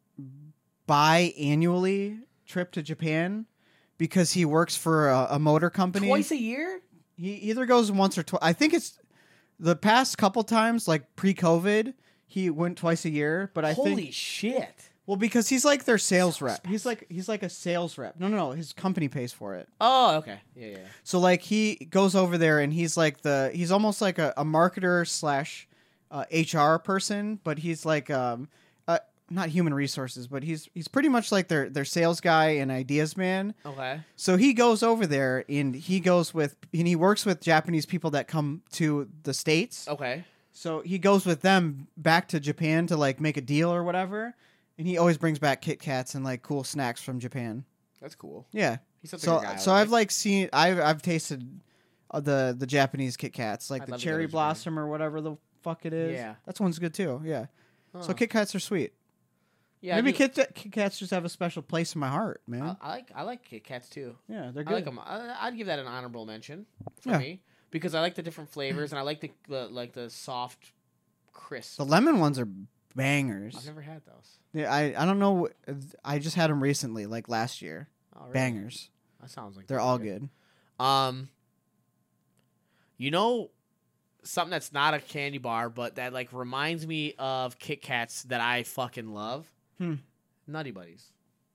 biannually trip to Japan because he works for a, a motor company. Twice a year? He either goes once or twice. I think it's the past couple times, like pre-COVID, he went twice a year. But I Holy think shit! well because he's like their sales So rep. He's like he's like a sales rep. No, no, no. His company pays for it. Oh, okay. Yeah, yeah. So like he goes over there and he's like the he's almost like a, a marketer slash uh, H R person, but he's like um uh, not human resources, but he's he's pretty much like their their sales guy and ideas man. Okay. So he goes over there and he goes with and he works with Japanese people that come to the States. Okay. So he goes with them back to Japan to like make a deal or whatever, and he always brings back Kit Kats and like cool snacks from Japan. That's cool. Yeah. He's such a So good guy. I so I've like seen I've I've tasted uh, the the Japanese Kit Kats like I'd the love to go cherry to Japan. blossom or whatever the fuck it is. Yeah. That one's good too. Yeah. Huh. So Kit Kats are sweet. yeah, Maybe I, do- Kit, Kit Kats just have a special place in my heart, man. I, I like I like Kit Kats too. yeah, they're I good. like them. I, I'd give that an honorable mention for Yeah. me because I like the different flavors and I like the, the like the soft, crisp. The lemon ones are bangers. I've never had those. Yeah, I I don't know. I just had them recently, like last year. Oh, really? Bangers. That sounds like They're all good. Um, you know, something that's not a candy bar, but that like reminds me of Kit Kats that I fucking love. Hmm. Nutty Buddies.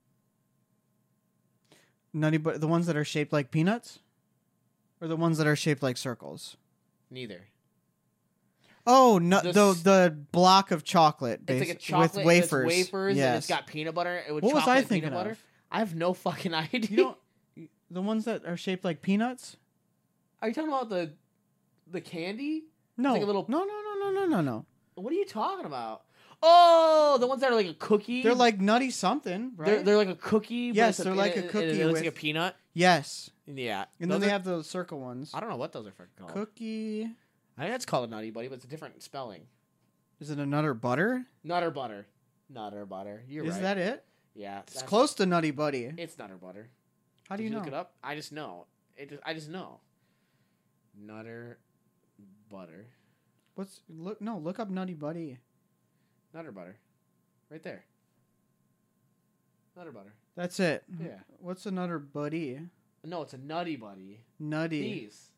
Nutty, but the ones that are shaped like peanuts, or the ones that are shaped like circles. Neither. Oh, no, The the s- the block of chocolate, It's like a basi- chocolate with wafers. It's wafers yes. and it's got peanut butter. With What was chocolate I and thinking peanut butter. of? I have no fucking idea. You know, the ones that are shaped like peanuts. Are you talking about the the candy? No, like a little- no, no, no, no, no, no, no. What are you talking about? Oh, the ones that are like a cookie. They're like nutty something, right? they're, they're like a cookie. but Yes, it's they're it- like a it- it- cookie It, looks like a with- peanut. yes, Yeah, and Those then they are- have the circle ones. I don't know what those are fucking called. Cookie. I think that's called a Nutty Buddy, but it's a different spelling. Is it a nutter butter? Nutter butter. Nutter butter. You're Is right. that it? Yeah, It's that's- close to Nutty Buddy. It's Nutter butter. How do Did you know? look it up? I just know. It. Just, I just know. Nutter butter. What's look? No, look up Nutty Buddy. Nutter butter. Right there. Nutter butter. That's it. Yeah. What's a nutter buddy? No, it's a Nutty Buddy. Nutty. These.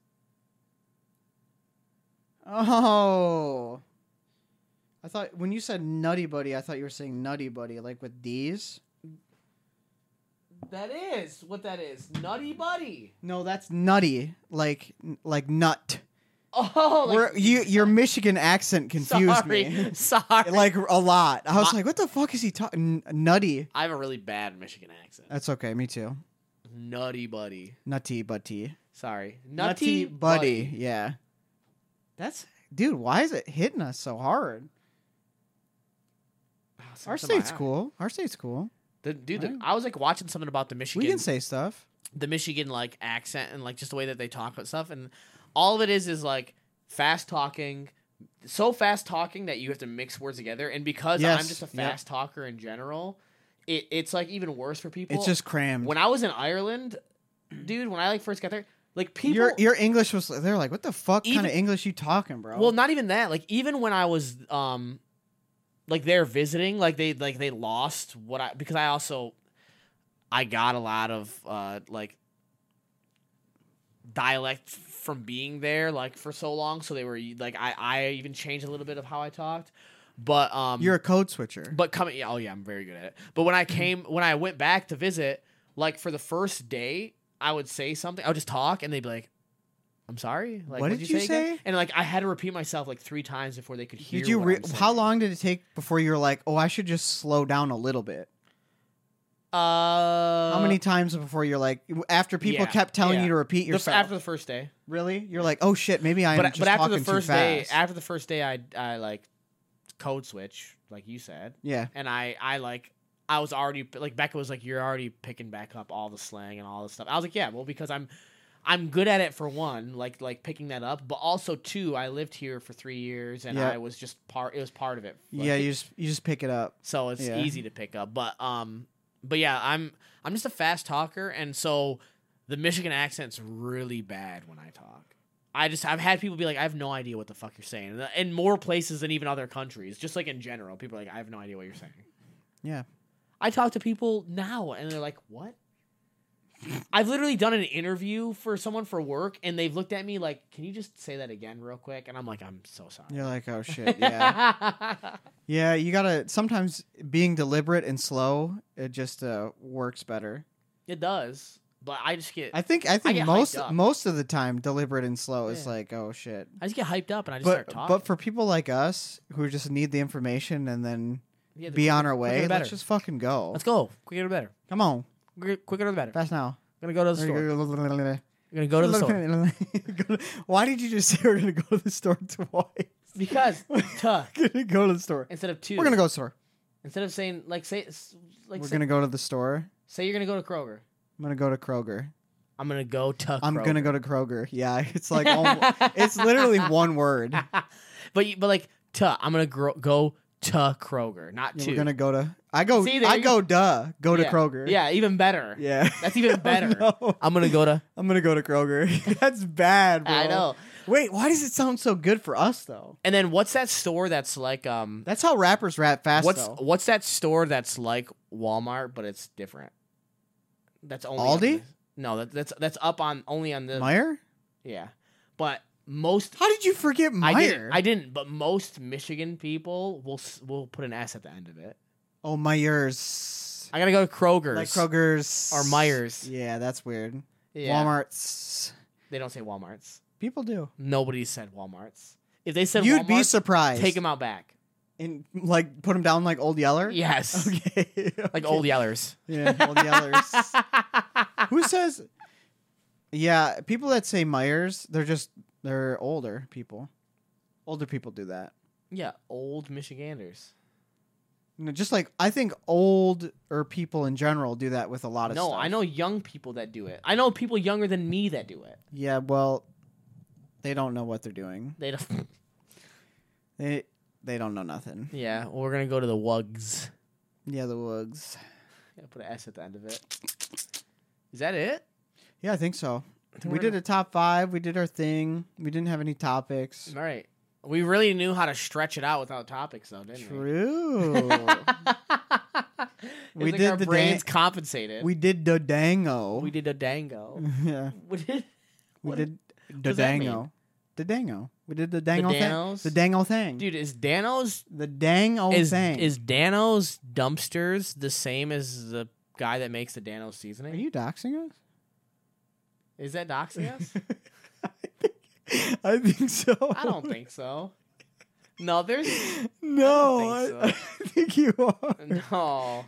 Oh. I thought when you said Nutty Buddy, I thought you were saying Nutty Buddy, like with D's. That is what that is. Nutty Buddy. No, that's nutty, like like nut. Oh, like, Where you your Michigan accent confused sorry. me, Sorry. like a lot. I was My- like, what the fuck is he talking? Nutty. I have a really bad Michigan accent. That's okay. Me too. Nutty Buddy. Nutty Buddy. Sorry. Nutty Nutty, Buddy. Yeah. That's dude. Why is it hitting us so hard? Oh, Our something in my state's eye. cool. Our state's cool. The, dude, the, Right. I was like watching something about the Michigan, We can say stuff. the Michigan like accent and like just the way that they talk about stuff, and all of it is is like fast talking, so fast talking that you have to mix words together. And because Yes, I'm just a yep. fast talker in general, it, it's like even worse for people. It's just crammed. when I was in Ireland, dude. When I like first got there, like people. your your English was. They're like, what the fuck kind Even- of English you talking, bro? Well, not even that. Like even when I was um like there visiting, like they like they lost what I because I also I got a lot of uh like dialect from being there like for so long. So they were like I I even changed a little bit of how I talked. But um, You're a code switcher. But coming, oh yeah, I'm very good at it. But when I came, when I went back to visit, like for the first day, I would say something. I would just talk, and they'd be like, "I'm sorry." Like, What what'd did you you say? again?" say? And like, I had to repeat myself like three times before they could hear. Did you? What Re- I'm saying. how long did it take before you were like, "Oh, I should just slow down a little bit"? Uh, How many times before you're like, after people yeah, kept telling yeah. you to repeat the f- yourself? after the first day? Really? You're like, "Oh shit, maybe I'm But just but after talking the first too day, fast." after the first day, I I like code switch, like you said, yeah. and I I like. I was already like Becca was like, you're already picking back up all the slang and all this stuff. I was like, yeah, well, because I'm I'm good at it for one, like like picking that up, but also two, I lived here for three years and Yeah. I was just part. It was part of it. Yeah, Like, you just you just pick it up. so it's yeah. easy to pick up. But um, but yeah, I'm I'm just a fast talker, and so the Michigan accent's really bad when I talk. I just I've had people be like, I have no idea what the fuck you're saying, in more places than even other countries. Just like in general, people are like, I have no idea what you're saying. Yeah. I talk to people now, and they're like, "What?" I've literally done an interview for someone for work, and they've looked at me like, "Can you just say that again, real quick?" And I'm like, "I'm so sorry." You're like, "Oh shit, yeah." Yeah, you gotta. Sometimes being deliberate and slow, it just uh, works better. It does, but I just get I think. I I think get most hyped up. most of the time, deliberate and slow is Yeah. like, "Oh shit." I just get hyped up and I just But start talking. but for people like us who just need the information and then Yeah, the be quicker- on our quicker way, the better. let's just fucking go. Let's go. Quicker the better. Come on, Quicker, quicker the better. fast now. I'm gonna go to the store. I'm gonna go to the store Why did you just say we're gonna go to the store twice? because tuh, We're gonna go to the store. instead of two. We're gonna go to the store. instead of saying like say like We're say, gonna go to the store. say you're gonna go to Kroger. I'm gonna go to Kroger. I'm gonna go to. I'm Kroger. gonna go to Kroger. Yeah, it's like almo- it's literally one word. but you, but like tuh, I'm gonna gro- go to Kroger, not Yeah, to. we're gonna go to. I go. See, there I you go. Duh. Go to Yeah. Kroger. Yeah, even better. Yeah. That's even better. Oh, no. I'm gonna go to. I'm gonna go to Kroger. That's bad, bro. I know. Wait, why does it sound so good for us though? And then what's that store that's like um? That's how rappers rap fast What's though. what's that store that's like Walmart but it's different? That's only Aldi? on the- no, that, that's that's up on only on the Meyer? yeah. But most How did you forget Meyer? I didn't I didn't. But most Michigan people will s- will put an S at the end of it. Oh, Meyer's. I gotta go to Kroger's. Like Kroger's Or Myers. Yeah, that's weird. Yeah. Walmart's. They don't say Walmart's. People do. Nobody said Walmart's. If they said You'd be Walmart's, surprised. take them out back. and like put him down like Old Yeller. Yes. Okay. Like Okay. old yellers. Yeah, Old Yellers. Who says? Yeah, people that say Myers, they're just they're older people. Older people do that. Yeah, old Michiganders. You know, just like I think older people in general do that with a lot of No, stuff. I know young people that do it. I know people younger than me that do it. Yeah, well, they don't know what they're doing. They don't. They they don't know nothing. Yeah, well, we're gonna go to the Wugs. Yeah, the Wugs. Gotta put an S at the end of it. Is that it? Yeah, I think so. think We we're did gonna- a top five. We did our thing. We didn't have any topics. All right. We really knew how to stretch it out without topics, though, didn't True. we? We It's like did our the brains dan- compensated. we did the dango. we did a dango. yeah. We did. We What did the does that mean? dango. The dango. We did the dango thing. Danos? The dango thing. Dude, is Dano's The dango is thing. is Dano's dumpsters the same as the guy that makes the Dano's seasoning? Are you doxing us? Is that doxing us? I think so. I don't think so. No, there's No, I I, don't I think think you are. no.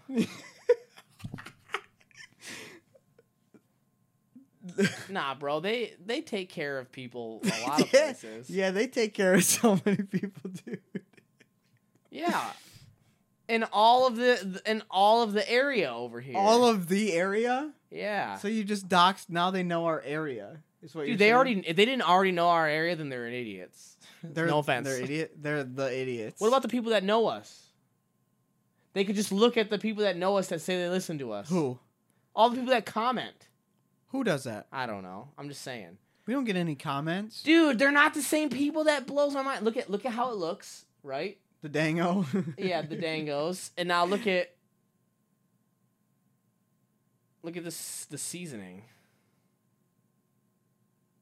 Nah, bro. They they take care of people a lot of Yeah. places. Yeah, they take care of so many people, dude. Yeah. In all of the in all of the area over here. All of the area. yeah. So you just doxed. Now they know our area. Is what you're Dude, they saying? already if they didn't already know our area, then they're idiots. They're, no offense. They're idiot. They're the idiots. What about the people that know us? They could just look at the people that know us that say they listen to us. who? All the people that comment. Who does that? I don't know. I'm just saying. We don't get any comments. Dude, they're not the same people. That blows my mind. Look at look at how it looks, right? The dango. Yeah, the dangos. And now look at look at this the seasoning.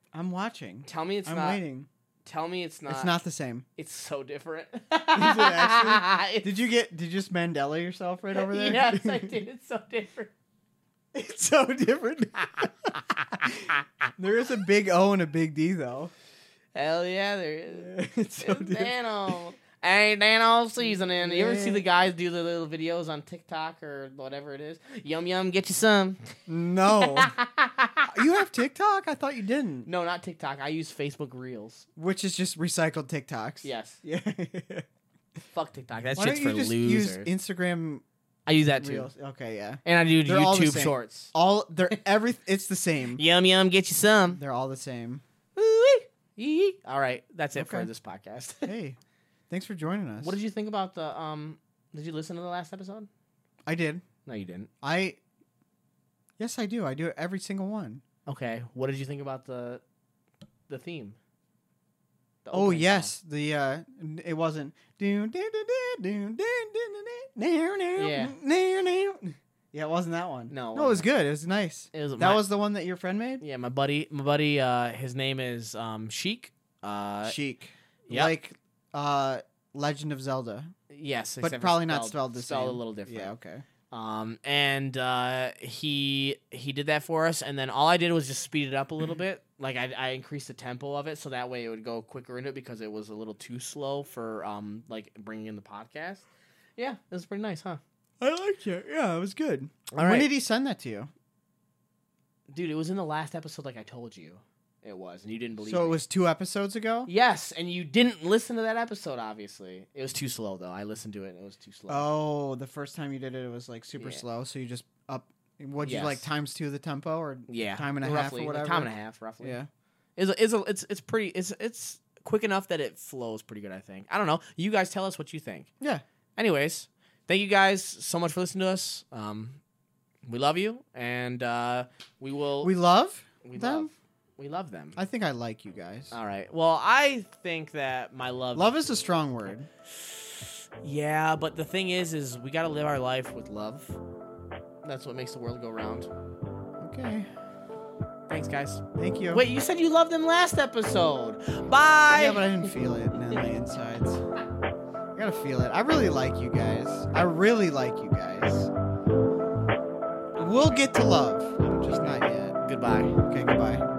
I'm watching. Tell me it's I'm not. waiting. Tell me it's not. It's not the same. It's so different. Is it actually? It's- Did you get? Did you just Mandela yourself right over there? Yes, I did. It's so different. It's so different. There is a big O and a big D though. Hell yeah, there is. It's so It's different. Dano. Hey, Dano seasoning. You ever see Yeah. the guys do the little videos on TikTok or whatever it is? Yum yum, get you some. No. You have TikTok? I thought you didn't. No, not TikTok. I use Facebook Reels. Which is just recycled TikToks. Yes. Yeah. Fuck TikTok. That Why shit's don't you for just losers. use Instagram I use that too. Reels? Okay, yeah. And I do They're all the YouTube same. Shorts. All they're every. It's the same. Yum yum, get you some. They're all the same. Ooh-wee. All right, that's it for Okay. this podcast. Hey, thanks for joining us. What did you think about the um? Did you listen to the last episode? I did. No, you didn't. I. Yes, I do. I do every single one. Okay. What did you think about the the theme? The Oh opening yes, the uh, it wasn't. Yeah, yeah, it wasn't that one. No, it no, it was wasn't. good. It was nice. song? It was That my, was the one that your friend made. yeah. My buddy, my buddy. Uh, his name is um Sheik. Uh, Chic, yep. like uh, Legend of Zelda, yes, but except for probably not spelled the spelled same. a little different. Yeah, okay. Um, and uh, he he did that for us, and then all I did was just speed it up a little bit. Like I, I increased the tempo of it so that way it would go quicker into it because it was a little too slow for um like bringing in the podcast. Yeah, it was pretty nice, huh? I liked it. Yeah, it was good. All When right. did he send that to you? Dude, it was in the last episode, like I told you, it was, and you didn't believe So it me. was two episodes ago. Yes, and you didn't listen to that episode. Obviously, it was too slow though. I listened to it, and it was too slow. Oh, the first time you did it, it was like super Yeah. slow. So you just up. What'd you Yes. like times two the tempo or yeah, time and a half roughly, or like whatever? time and a half, roughly. Yeah. It's a, it's a, it's it's pretty it's it's quick enough that it flows pretty good. I think. I don't know. You guys tell us what you think. Yeah. Anyways, thank you guys so much for listening to us. Um, we love you, and uh, we will. We love we them. love we love them. I think I like you guys. All right. Well, I think that my love. Love is a strong word. Yeah, but the thing is, is we got to live our life with love. That's what makes the world go round. Okay. Thanks, guys. Thank you. Wait, you said you loved them last episode. Bye. Yeah, but I didn't feel it in my insides. I gotta feel it. I really like you guys. I really like you guys. We'll get to love, just not yet. Goodbye. Okay, goodbye.